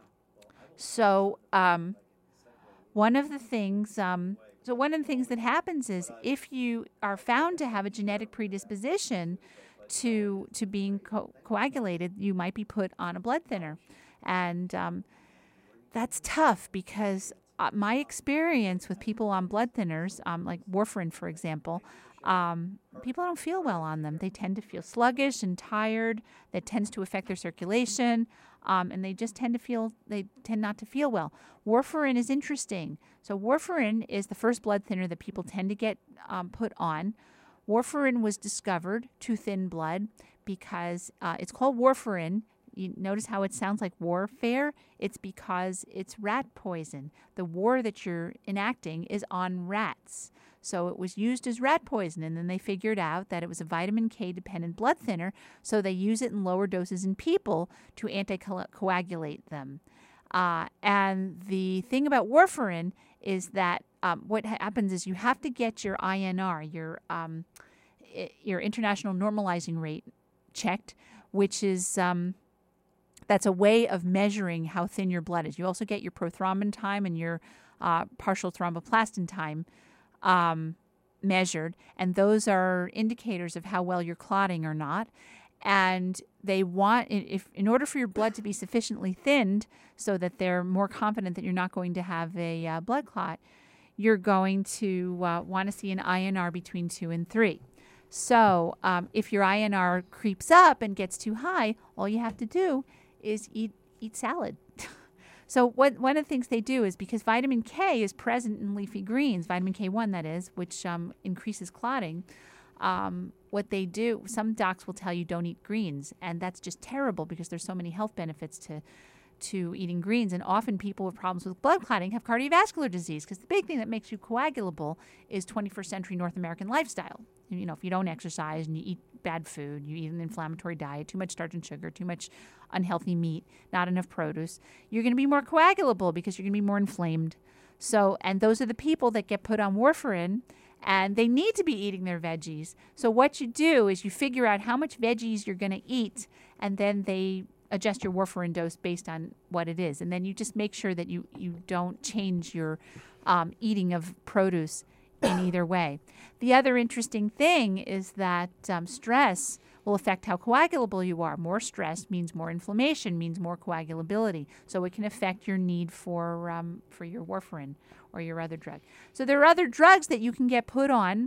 So um, one of the things um, so one of the things that happens is if you are found to have a genetic predisposition to to being co- coagulated, you might be put on a blood thinner, and um, that's tough because uh, my experience with people on blood thinners, um, like warfarin, for example. Um, people don't feel well on them. They tend to feel sluggish and tired. That tends to affect their circulation, um, and they just tend to feel they tend not to feel well. Warfarin is interesting. So warfarin is the first blood thinner that people tend to get um, put on. Warfarin was discovered to thin blood because uh, it's called warfarin. you notice how it sounds like warfare? It's because it's rat poison. The war that you're enacting is on rats. So it was used as rat poison, and then they figured out that it was a vitamin K dependent blood thinner, so they use it in lower doses in people to anticoagulate them. Uh, and the thing about warfarin is that um, what happens is you have to get your I N R, your um, I- your international normalizing rate, checked, which is um, that's a way of measuring how thin your blood is. You also get your prothrombin time and your uh, partial thromboplastin time um, measured, and those are indicators of how well you're clotting or not. And they want, if in order for your blood to be sufficiently thinned so that they're more confident that you're not going to have a uh, blood clot, you're going to uh, want to see an I N R between two and three. So um, if your I N R creeps up and gets too high, all you have to do is eat eat salad. So what, one of the things they do is, because vitamin K is present in leafy greens, vitamin K one that is, which um, increases clotting, um, what they do, some docs will tell you don't eat greens, and that's just terrible because there's so many health benefits to to eating greens. And often people with problems with blood clotting have cardiovascular disease, because the big thing that makes you coagulable is twenty-first century North American lifestyle. You know, if you don't exercise and you eat bad food, you eat an inflammatory diet, too much starch and sugar, too much unhealthy meat, not enough produce, you're going to be more coagulable because you're going to be more inflamed. So, and those are the people that get put on warfarin, and they need to be eating their veggies. So what you do is you figure out how much veggies you're going to eat, and then they adjust your warfarin dose based on what it is. And then you just make sure that you, you don't change your um, eating of produce in either way. The other interesting thing is that um, stress will affect how coagulable you are. More stress means more inflammation, means more coagulability. So it can affect your need for um, for your warfarin or your other drug. So there are other drugs that you can get put on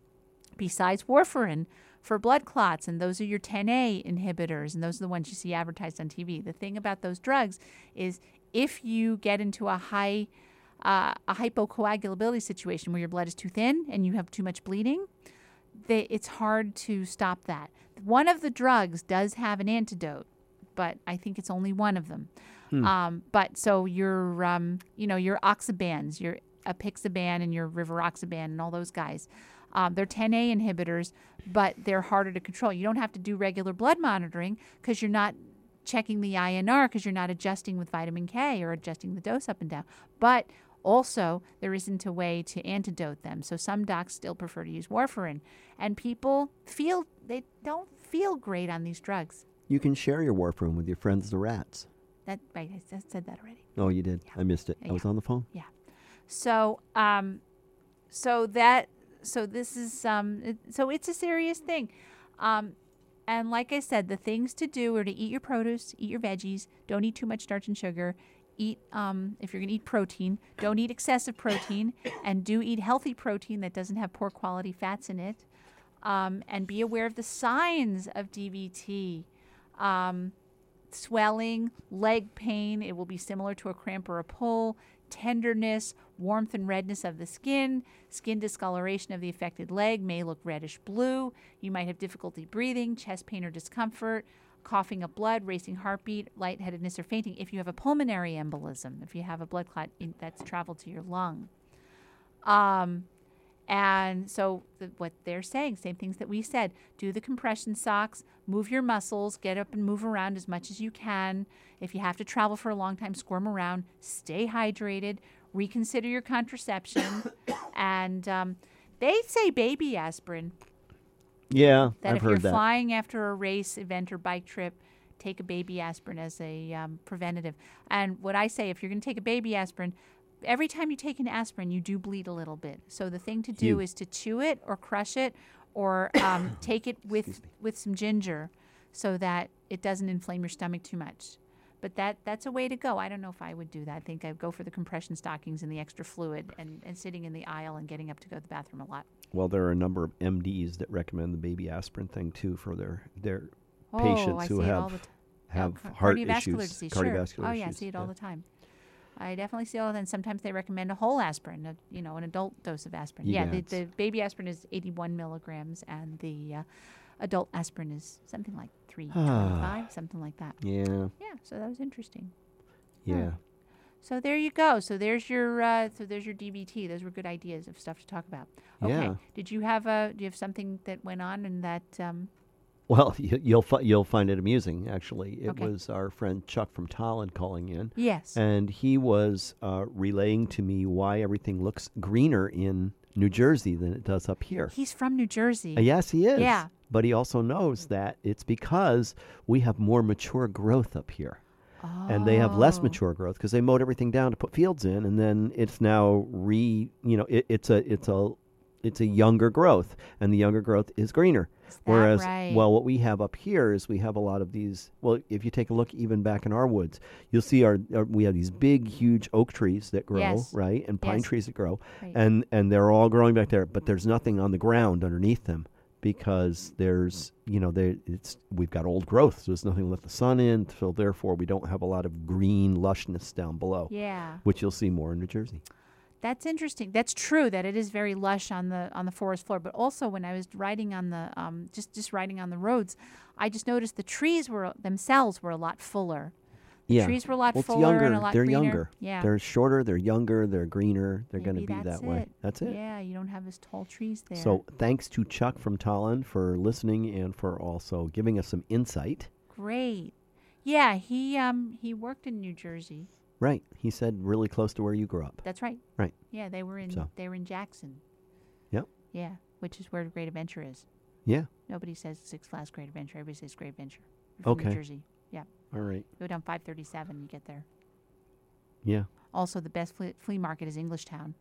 besides warfarin for blood clots, and those are your ten A inhibitors, and those are the ones you see advertised on T V. The thing about those drugs is if you get into a high uh, a hypocoagulability situation where your blood is too thin and you have too much bleeding, they, it's hard to stop that. One of the drugs does have an antidote, but I think it's only one of them. Hmm. Um, but so your, um, you know, your oxybans, your apixaban and your rivaroxaban and all those guys, um, they're ten A inhibitors, but they're harder to control. You don't have to do regular blood monitoring because you're not checking the I N R, because you're not adjusting with vitamin K or adjusting the dose up and down. But also, there isn't a way to antidote them. So some docs still prefer to use warfarin. And people feel, they don't feel great on these drugs. You can share your warfarin with your friends, the rats. That right, I said that already. Oh, you did? Yeah. I missed it. Yeah. I was on the phone. Yeah. So, um, so that, so this is, um, it, so it's a serious thing. Um, and like I said, the things to do are to eat your produce, eat your veggies, don't eat too much starch and sugar. Eat, um, if you're going to eat protein, don't eat excessive protein, and do eat healthy protein that doesn't have poor quality fats in it. Um, and be aware of the signs of D V T. Um, swelling, leg pain, it will be similar to a cramp or a pull, tenderness, warmth and redness of the skin, skin discoloration of the affected leg may look reddish blue. You might have difficulty breathing, chest pain or discomfort, coughing up blood, racing heartbeat, lightheadedness, or fainting. If you have a pulmonary embolism, if you have a blood clot in, that's traveled to your lung. Um, and so the, what they're saying, same things that we said, do the compression socks, move your muscles, get up and move around as much as you can. If you have to travel for a long time, squirm around, stay hydrated, reconsider your contraception. And um, they say baby aspirin. Yeah, that I've if heard you're that. flying after a race, event, or bike trip, take a baby aspirin as a um, preventative. And what I say, if you're going to take a baby aspirin, every time you take an aspirin, you do bleed a little bit. So the thing to do You. is to chew it or crush it or um, take it with with some ginger so that it doesn't inflame your stomach too much. But that that's a way to go. I don't know if I would do that. I think I'd go for the compression stockings and the extra fluid and, and sitting in the aisle and getting up to go to the bathroom a lot. Well, there are a number of M Ds that recommend the baby aspirin thing too for their their Oh, patients I who see it all have the t- have oh, ca- heart cardiovascular issues, disease, cardiovascular sure. Oh issues. yeah, I see it all yeah. the time. I definitely see it all the time. Sometimes they recommend a whole aspirin, a, you know, an adult dose of aspirin. Yeah, the, Egads. the baby aspirin is eighty-one milligrams, and the uh, adult aspirin is something like three twenty-five, something like that. Yeah. Yeah, so that was interesting. Yeah. Huh. So there you go. So there's your uh, so there's your D B T. Those were good ideas of stuff to talk about. Okay. Yeah. Did you have a do you have something that went on and that um Well, you, you'll fi- you'll find it amusing. Actually, it Okay. was our friend Chuck from Tallinn calling in, yes. and he was uh, relaying to me why everything looks greener in New Jersey than it does up here. He's from New Jersey. Uh, yes, he is. Yeah. But he also knows that it's because we have more mature growth up here. And they have less Oh. mature growth because they mowed everything down to put fields in, and then it's now re, you know, it, it's a it's a it's a younger growth, and the younger growth is greener. Is that Whereas, right? well, what we have up here is we have a lot of these. Well, if you take a look even back in our woods, you'll see our, our we have these big, huge oak trees that grow, Yes. right, and pine Yes. trees that grow, Right. and and they're all growing back there, but there's nothing on the ground underneath them. Because there's, you know, there it's we've got old growth, so there's nothing to let the sun in, so therefore we don't have a lot of green lushness down below, Yeah. which you'll see more in New Jersey. That's interesting. That's true that it is very lush on the on the forest floor. But also when I was riding on the um just just riding on the roads, I just noticed the trees were themselves were a lot fuller. The Yeah, trees were a lot well, it's fuller younger. and a lot they're greener. younger. Yeah. They're shorter. They're younger. They're greener. They're going to Maybe be that's that way. it. That's it. Yeah, you don't have as tall trees there. So thanks to Chuck from Tallinn for listening and for also giving us some insight. great. Yeah, he um he worked in New Jersey. Right. He said really close to where you grew up. That's right. Right. Yeah, they were in So. they were in Jackson. Yep. Yeah, which is where Great Adventure is. Yeah. Nobody says Six Flags Great Adventure. Everybody says Great Adventure. You're from Okay. New Jersey. Yeah. All right. Go down five thirty-seven, you get there. Yeah. Also, the best flea, flea market is Englishtown.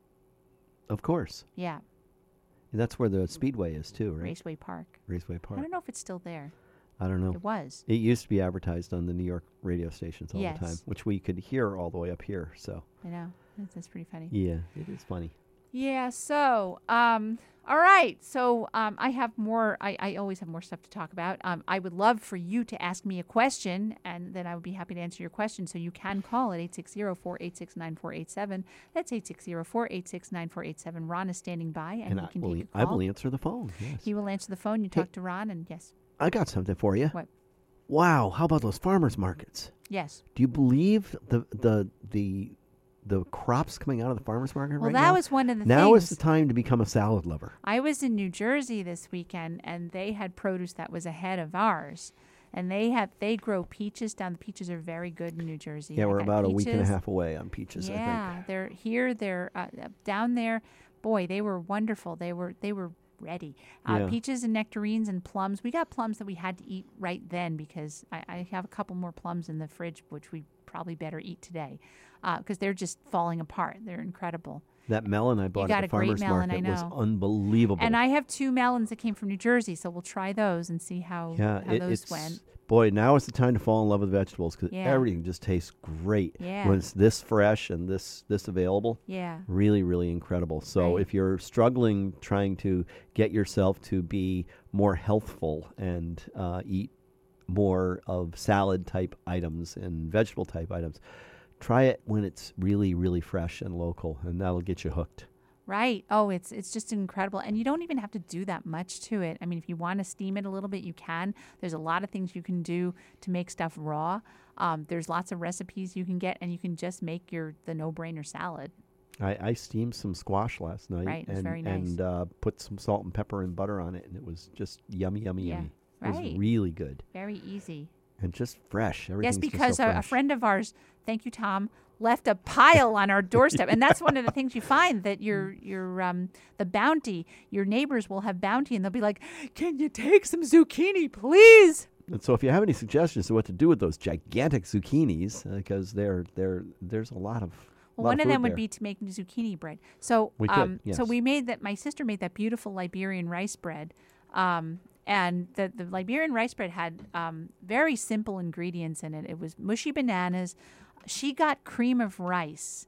Of course. Yeah, That's where the Speedway is too, right? Raceway Park. Raceway I Park. don't know if it's still there. I don't know. It was. It used to be advertised on the New York radio stations all the time, Yes. which we could hear all the way up here. So, I know. That's, that's pretty funny. yeah, it is funny. Yeah, so, um, all right. So um, I have more, I, I always have more stuff to talk about. Um, I would love for you to ask me a question, and then I would be happy to answer your question. So you can call at eight six zero, four eight six, nine four eight seven. That's eight six zero, four eight six, nine four eight seven. Ron is standing by, and, And he I can will, take a I call. will answer the phone. Yes. He will answer the phone. You Hey. talk to Ron, and yes. I got something for you. What? Wow, how about those farmers markets? Yes. Do you believe the the the the crops coming out of the farmers market Well, right that now? was one of the now things. is the time to become a salad lover. I was in New Jersey this weekend, and they had produce that was ahead of ours. And they have they grow peaches down. The peaches are very good in New Jersey. Yeah, I we're got about a week and a peaches. half away on peaches, I Yeah, think. they're here. They're uh, uh, down there. Boy, they were wonderful. They were they were ready. Uh, Yeah. Peaches and nectarines and plums. We got plums that we had to eat right then because I, I have a couple more plums in the fridge, which we probably better eat today because they're just falling apart. They're incredible. That melon I bought got at a the great farmers melon, market I was know. unbelievable. And I have two melons that came from New Jersey, so we'll try those and see how, yeah, how it- those it's went. boy, now is the time to fall in love with vegetables because Yeah. everything just tastes great Yeah. when it's this fresh and this this available. Yeah. Really, really incredible. So Right. if you're struggling trying to get yourself to be more healthful and uh, eat more of salad type items and vegetable type items, try it when it's really, really fresh and local, and that'll get you hooked. Right. Oh, it's it's just incredible. And you don't even have to do that much to it. I mean, if you want to steam it a little bit, you can. There's a lot of things you can do to make stuff raw. Um, there's lots of recipes you can get, and you can just make your the no-brainer salad. I, I steamed some squash last night Right, it was and, very nice. and uh, put some salt and pepper and butter on it, and it was just yummy, yummy, Yeah, yummy. It right. was really good Very easy. and just fresh. Yes, Everything's because just so a, a fresh. friend of ours, thank you, Tom, left a pile on our doorstep, and that's one of the things you find that your your um the bounty, your neighbors will have bounty, and they'll be like, "Can you take some zucchini, please?" And so if you have any suggestions to what to do with those gigantic zucchinis, because they're, they're, there's a lot of Well, lot one of food them would there. be to make zucchini bread. So, We could, um, so yes. we made that. My sister made that beautiful Liberian rice bread, um, and the the Liberian rice bread had um, very simple ingredients in it. It was mushy bananas. She got cream of rice,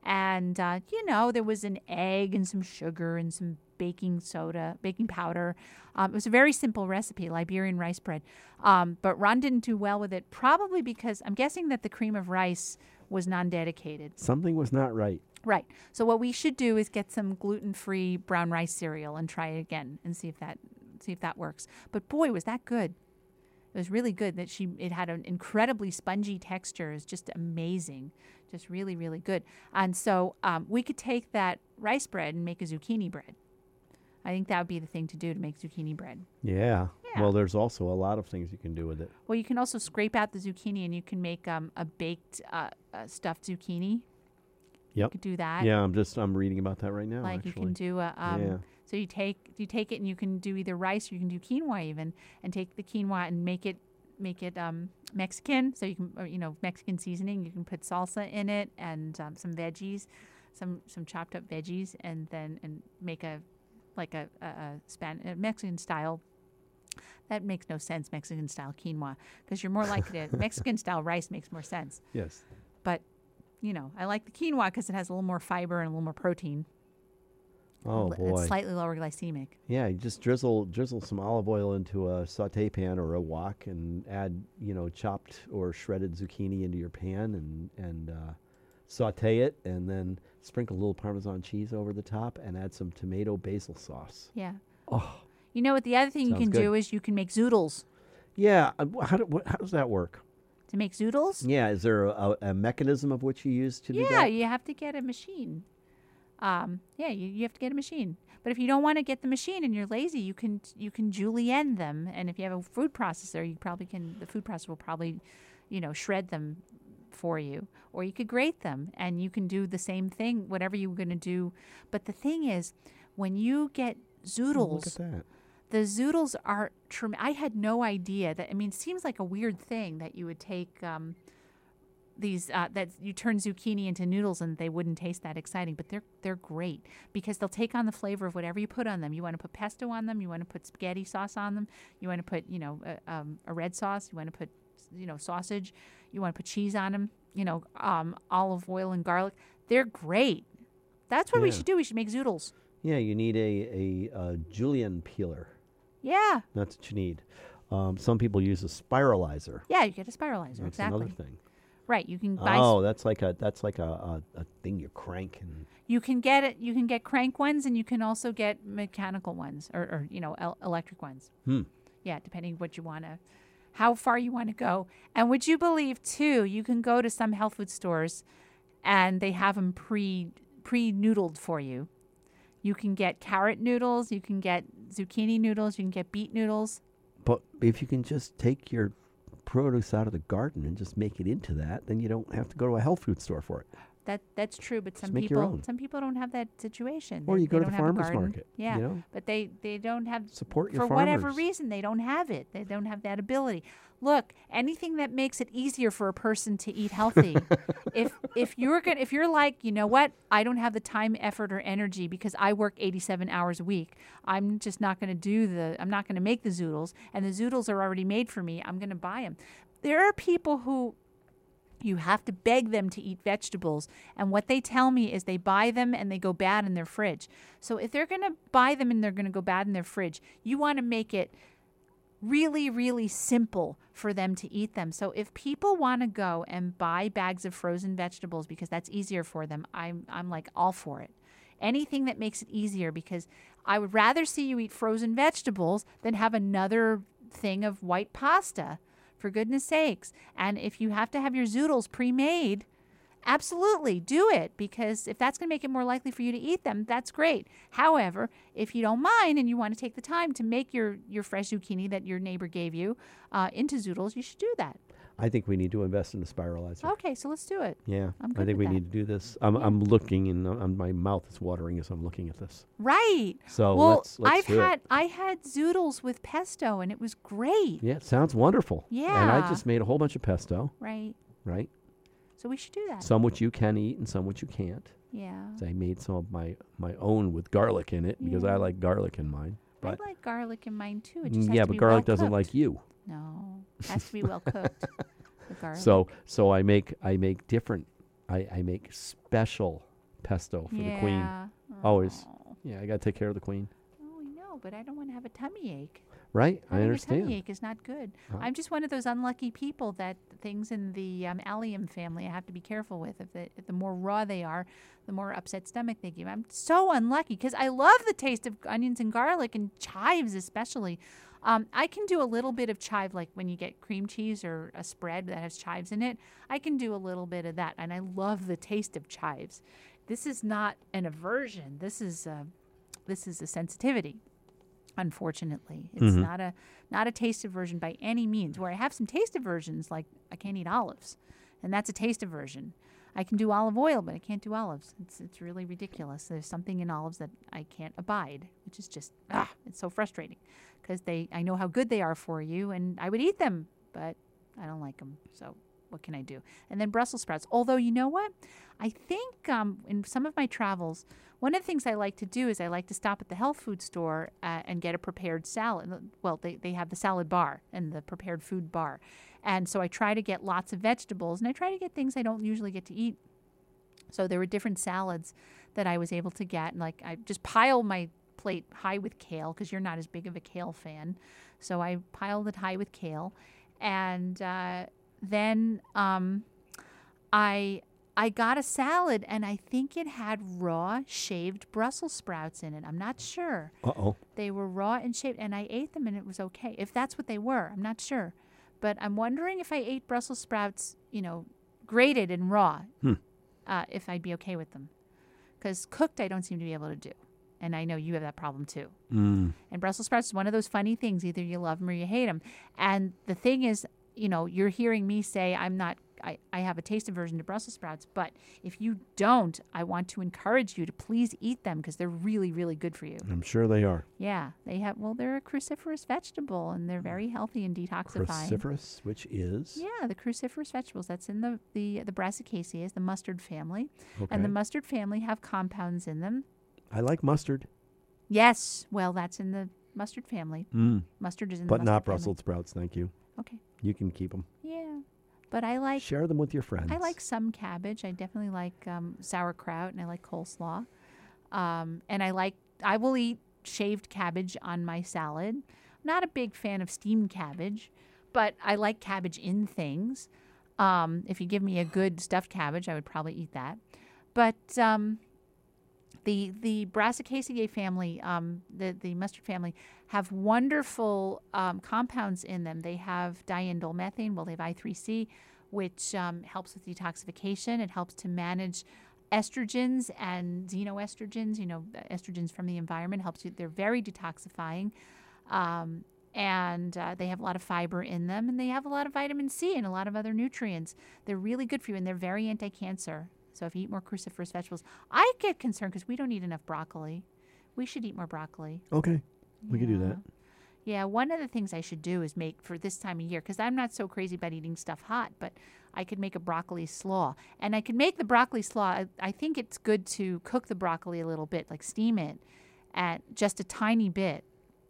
and uh, you know there was an egg and some sugar and some baking soda, baking powder. Um, it was a very simple recipe, Liberian rice bread. Um, but Ron didn't do well with it, probably because I'm guessing that the cream of rice was non-dedicated. Something was not right. Right. So what we should do is get some gluten-free brown rice cereal and try it again and see if that see if that works. But boy, was that good. It was really good. That she it had an incredibly spongy texture. It's just amazing, just really really good. And so um, we could take that rice bread and make a zucchini bread. I think that would be the thing to do to make zucchini bread. Yeah. Yeah. Well, there's also a lot of things you can do with it. Well, you can also scrape out the zucchini and you can make um, a baked uh, uh, stuffed zucchini. You Yep. could do that. Yeah, I'm just I'm reading about that right now. Like actually. you can do a um, Yeah. so you take you take it and you can do either rice or you can do quinoa even, and take the quinoa and make it make it um, Mexican. So you can or, you know Mexican seasoning. You can put salsa in it and um, some veggies, some some chopped up veggies, and then and make a like a a, a, Span- a Mexican style. That makes no sense, Mexican style quinoa, because you're more likely to Mexican style rice makes more sense. Yes. But you know, I like the quinoa because it has a little more fiber and a little more protein. Oh L- boy. It's slightly lower glycemic. Yeah, you just drizzle drizzle some olive oil into a saute pan or a wok, and add you know chopped or shredded zucchini into your pan, and and uh, saute it, and then sprinkle a little Parmesan cheese over the top, and add some tomato basil sauce. Yeah. Oh, You know what? The other thing you Sounds can good. do is you can make zoodles. yeah. uh, wh- How do, what, how does that work? To make zoodles, Yeah, is there a, a mechanism of which you use to do yeah, that? you have to get a machine. Um, yeah, you, you have to get a machine. But if you don't want to get the machine and you're lazy, you can you can julienne them. And if you have a food processor, you probably can. The food processor will probably, you know, shred them for you, or you could grate them, and you can do the same thing, whatever you were going to do. But the thing is, when you get Oh, zoodles, look at that. the zoodles are trem- I had no idea that. I mean, it seems like a weird thing that you would take um, these uh, that you turn zucchini into noodles and they wouldn't taste that exciting, but they're they're great because they'll take on the flavor of whatever you put on them. You want to put pesto on them, you want to put spaghetti sauce on them, you want to put you know a, um, a red sauce, you want to put you know sausage, you want to put cheese on them, you know um, olive oil and garlic. They're great. That's what we Yeah. should do. We should make zoodles. Yeah, you need a, a, uh julienne peeler. Yeah, That's what you need. Um, some people use a spiralizer. yeah. You get a spiralizer. That's exactly. another thing. Right. You can buy. Oh, that's like a that's like a, a, a thing you crank and You can get it. You can get crank ones, and you can also get mechanical ones, or, or you know, el- electric ones. hmm. Yeah, depending what you want to, how far you want to go. And would you believe too? You can go to some health food stores, and they have them pre pre noodled for you. You can get carrot noodles. You can get zucchini noodles. You can get beet noodles. But if you can just take your produce out of the garden and just make it into that, then you don't have to go to a health food store for it. That that's true, but some make your people own. some people don't have that situation. Or They- you go they to the don't have a farmer's garden. market, Yeah, you know? but they they don't have Support your for whatever farmers. reason they don't have it. They don't have that ability. Look, anything that makes it easier for a person to eat healthy. if if you're good, if you're like, you know what, I don't have the time, effort, or energy because I work eighty-seven hours a week. I'm just not going to do the. I'm not going to make the zoodles, and the zoodles are already made for me. I'm going to buy them. There are people who. You have to beg them to eat vegetables. And what they tell me is they buy them and they go bad in their fridge. So if they're going to buy them and they're going to go bad in their fridge, you want to make it really, really simple for them to eat them. So if people want to go and buy bags of frozen vegetables because that's easier for them, I'm, I'm like all for it. Anything that makes it easier, because I would rather see you eat frozen vegetables than have another thing of white pasta. For goodness sakes. And if you have to have your zoodles pre-made, absolutely do it, because if that's going to make it more likely for you to eat them, that's great. However, if you don't mind and you want to take the time to make your, your fresh zucchini that your neighbor gave you uh, into zoodles, you should do that. I think we need to invest in a spiralizer. Okay, so let's do it. Yeah, I'm I good think with we that. need to do this. I'm, Yeah. I'm looking, and uh, my mouth is watering as I'm looking at this. Right. So well, let's, let's I've do had it. I had zoodles with pesto and it was great. Yeah, it sounds wonderful. And I Yeah. just made a whole bunch of pesto, Right. right? So we should do that. Some which you can eat and some which you can't. yeah. So I made some of my, my own with garlic in it because Yeah. I like garlic in mine. I But like garlic in mine too. It just Mm, has yeah, to but be garlic well doesn't cooked. like you. No, it has to be well cooked. The garlic. So so I make I make different. I, I make special pesto for yeah. the queen. Always. Oh. Yeah, I got to take care of the queen. Oh, I know, but I don't want to have a tummy ache. Right? I Having a understand. tummy ache is not good. Uh, I'm just one of those unlucky people that things in the um, allium family I have to be careful with. If the, if the more raw they are, the more upset stomach they give. I'm so unlucky because I love the taste of onions and garlic and chives especially. Um, I can do a little bit of chive, like when you get cream cheese or a spread that has chives in it. I can do a little bit of that, and I love the taste of chives. This is not an aversion. This is a, this is a sensitivity. Unfortunately, it's Mhm. not a not a taste aversion by any means. Where I have some taste aversions, like I can't eat olives, and that's a taste aversion. I can do olive oil, but I can't do olives. It's it's really ridiculous. There's something in olives that I can't abide, which is just ah, it's so frustrating because they I know how good they are for you, and I would eat them, but I don't like them. So what can I do? And then Brussels sprouts. Although you know what, I think um, in some of my travels, one of the things I like to do is I like to stop at the health food store uh, and get a prepared salad. Well, they, they have the salad bar and the prepared food bar. And so I try to get lots of vegetables, and I try to get things I don't usually get to eat. So there were different salads that I was able to get. And like I just pile my plate high with kale because you're not as big of a kale fan. So I piled it high with kale. And uh, then um, I... I got a salad, and I think it had raw shaved Brussels sprouts in it. I'm not sure. Uh-oh. They were raw and shaved, and I ate them, and it was okay. If that's what they were, I'm not sure. But I'm wondering if I ate Brussels sprouts, you know, grated and raw, Hmm. uh, if I'd be okay with them. Because cooked, I don't seem to be able to do. And I know you have that problem, too. Mm. And Brussels sprouts is one of those funny things. Either you love them or you hate them. And the thing is, you know, you're hearing me say I'm not I, I have a taste aversion to Brussels sprouts, but if you don't, I want to encourage you to please eat them because they're really, really good for you. I'm sure they are. Yeah, they have, well, they're a cruciferous vegetable and they're very healthy and detoxifying. Cruciferous, which is? Yeah, the cruciferous vegetables. That's in the, the, the Brassicaceae, the mustard family. Okay. And the mustard family have compounds in them. I like mustard. Yes, well, that's in the mustard family. Mm. Mustard is in But the mustard not family. Brussels sprouts, thank you. Okay. You can keep them. Yeah. But I like Share them with your friends. I like some cabbage. I definitely like um, sauerkraut, and I like coleslaw. Um, and I like I will eat shaved cabbage on my salad. I'm not a big fan of steamed cabbage, but I like cabbage in things. Um, if you give me a good stuffed cabbage, I would probably eat that. But um, the the Brassicaceae family, um, the the mustard family, have wonderful um, compounds in them. They have diindolylmethane. Well, they have I three C, which um, helps with detoxification. It helps to manage estrogens and xenoestrogens. You know, estrogens from the environment helps you. They're very detoxifying, um, and uh, they have a lot of fiber in them, and they have a lot of vitamin C and a lot of other nutrients. They're really good for you, and they're very anti-cancer. So if you eat more cruciferous vegetables, I get concerned because we don't eat enough broccoli. We should eat more broccoli. Okay. We can do that. Yeah, one of the things I should do is make for this time of year, because I'm not so crazy about eating stuff hot, but I could make a broccoli slaw. And I could make the broccoli slaw. I, I think it's good to cook the broccoli a little bit, like steam it at just a tiny bit,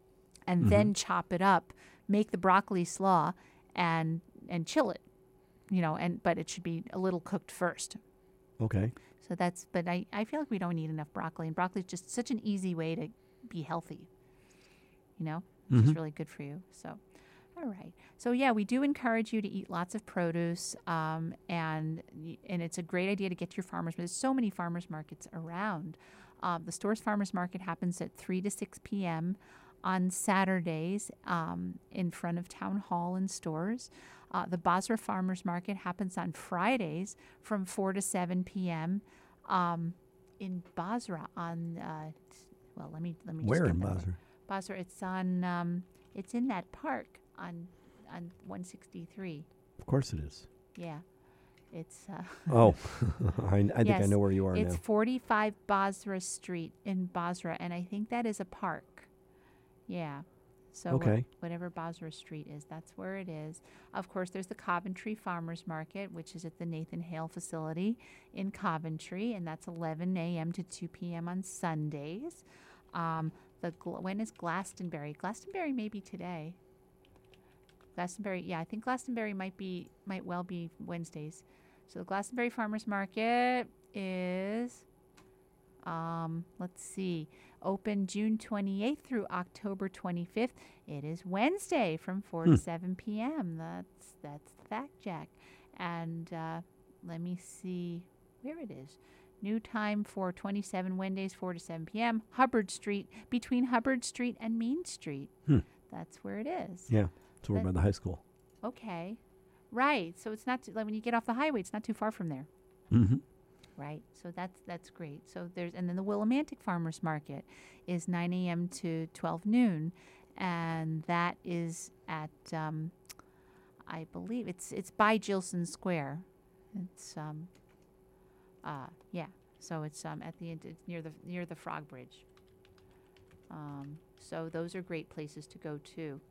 and Mhm. then chop it up, make the broccoli slaw, and and chill it. You know, and but it should be a little cooked first. Okay. So that's, but I, I feel like we don't eat enough broccoli. And broccoli is just such an easy way to be healthy, you know, which is Mhm. really good for you. So, all right. So, yeah, we do encourage you to eat lots of produce. Um, and y- and it's a great idea to get to your farmers. There's so many farmers markets around. Um, the Stores Farmers Market happens at three to six p.m. on Saturdays um, in front of Town Hall and Stores. Uh, the Basra Farmers Market happens on Fridays from four to seven p.m. Um, in Basra on, uh, t- well, let me, let me just Where get in that one. Basra? Basra, it's on, um, it's in that park on, on one sixty-three. Of course it is. Yeah. It's, uh, Oh, I, I think I Yes, know where you are it's now. forty-five Basra Street in Basra, and I think that is a park. Yeah. So wha- Okay. whatever Basra Street is, that's where it is. Of course, there's the Coventry Farmers Market, which is at the Nathan Hale facility in Coventry, and that's eleven a.m. to two p.m. on Sundays. Um, the gl- when is Glastonbury? Glastonbury may be today. Glastonbury, yeah, I think Glastonbury might be might well be Wednesdays. So the Glastonbury Farmers Market is, um, let's see, open June twenty-eighth through October twenty-fifth. It is Wednesday from four to seven p.m. That's that's the fact, Jack. And uh, let me see where it is. New time for twenty-seven Wednesdays, four to seven p.m. Hubbard Street, between Hubbard Street and Main Street. Hmm. That's where it is. Yeah. It's over That- by the high school. Okay. Right. So it's not too, like when you get off the highway, it's not too far from there. Mm-hmm. Right. So that's that's great. So there's and then the Willimantic Farmers Market is nine a.m. to twelve noon, and that is at um, I believe it's it's by Gilson Square. It's um uh yeah. So it's um at the end it's near the near the Frog Bridge. Um, so those are great places to go to.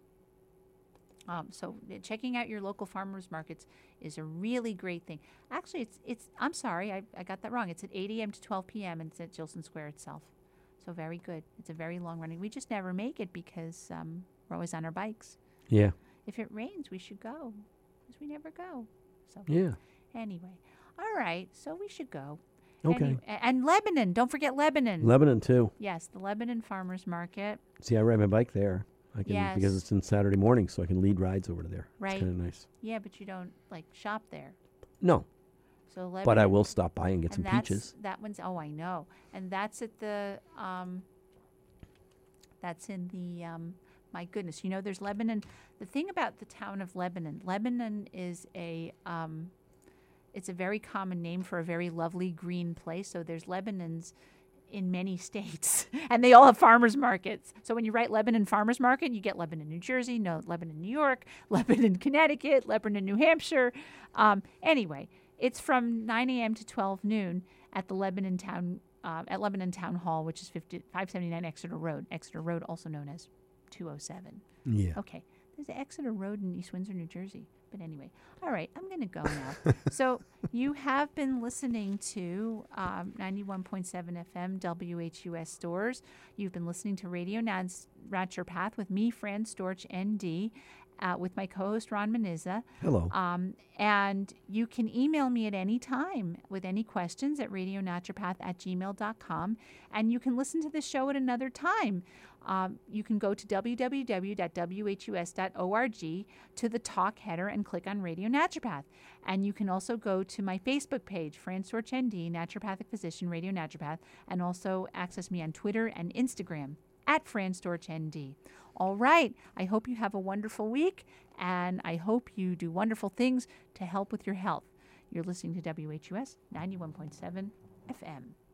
Um, so uh, checking out your local farmers markets is a really great thing. Actually, it's it's. I'm sorry, I, I got that wrong. It's at eight a.m. to twelve p.m. and it's at Gilson Square itself. So very good. It's a very long running. We just never make it because um, we're always on our bikes. Yeah. If it rains, we should go because we never go. So Yeah. anyway, all right. So we should go. Okay. Any- a- and Lebanon. Don't forget Lebanon. Lebanon too. Yes, the Lebanon Farmers Market. See, I ride my bike there. I can Yes. because it's in Saturday morning, so I can lead rides over to there. Right. It's kind of nice. Yeah, but you don't like shop there. No, So Lebanon. but I will stop by and get some and that's, peaches. That one's oh I know, and that's at the um. That's in the um. My goodness, you know, there's Lebanon. The thing about the town of Lebanon, Lebanon is a um. It's a very common name for a very lovely green place. So there's Lebanons in many states, and they all have farmers markets. So when you write Lebanon Farmers Market, you get Lebanon, New Jersey, no Lebanon, New York, Lebanon, Connecticut, Lebanon, New Hampshire. Um, anyway, it's from nine a.m. to twelve noon at the Lebanon Town uh, at Lebanon Town Hall, which is five seventy-nine Exeter Road. Exeter Road, also known as two oh seven. Yeah. Okay, there's Exeter Road in East Windsor, New Jersey. But anyway, all right, I'm going to go now. So you have been listening to um, ninety-one point seven F M W H U S Stores. You've been listening to Radio Naturopath with me, Fran Storch, N D, uh, with my co-host, Ron Manizza. Hello. Um, and you can email me at any time with any questions at radionaturopath at gmail dot com. And you can listen to the show at another time. Um, you can go to w w w dot w h u s dot org to the talk header and click on Radio Naturopath. And you can also go to my Facebook page, Fran Storch N D, Naturopathic Physician, Radio Naturopath, and also access me on Twitter and Instagram at Fran Storch N D. All right. I hope you have a wonderful week, and I hope you do wonderful things to help with your health. You're listening to W H U S ninety-one point seven F M.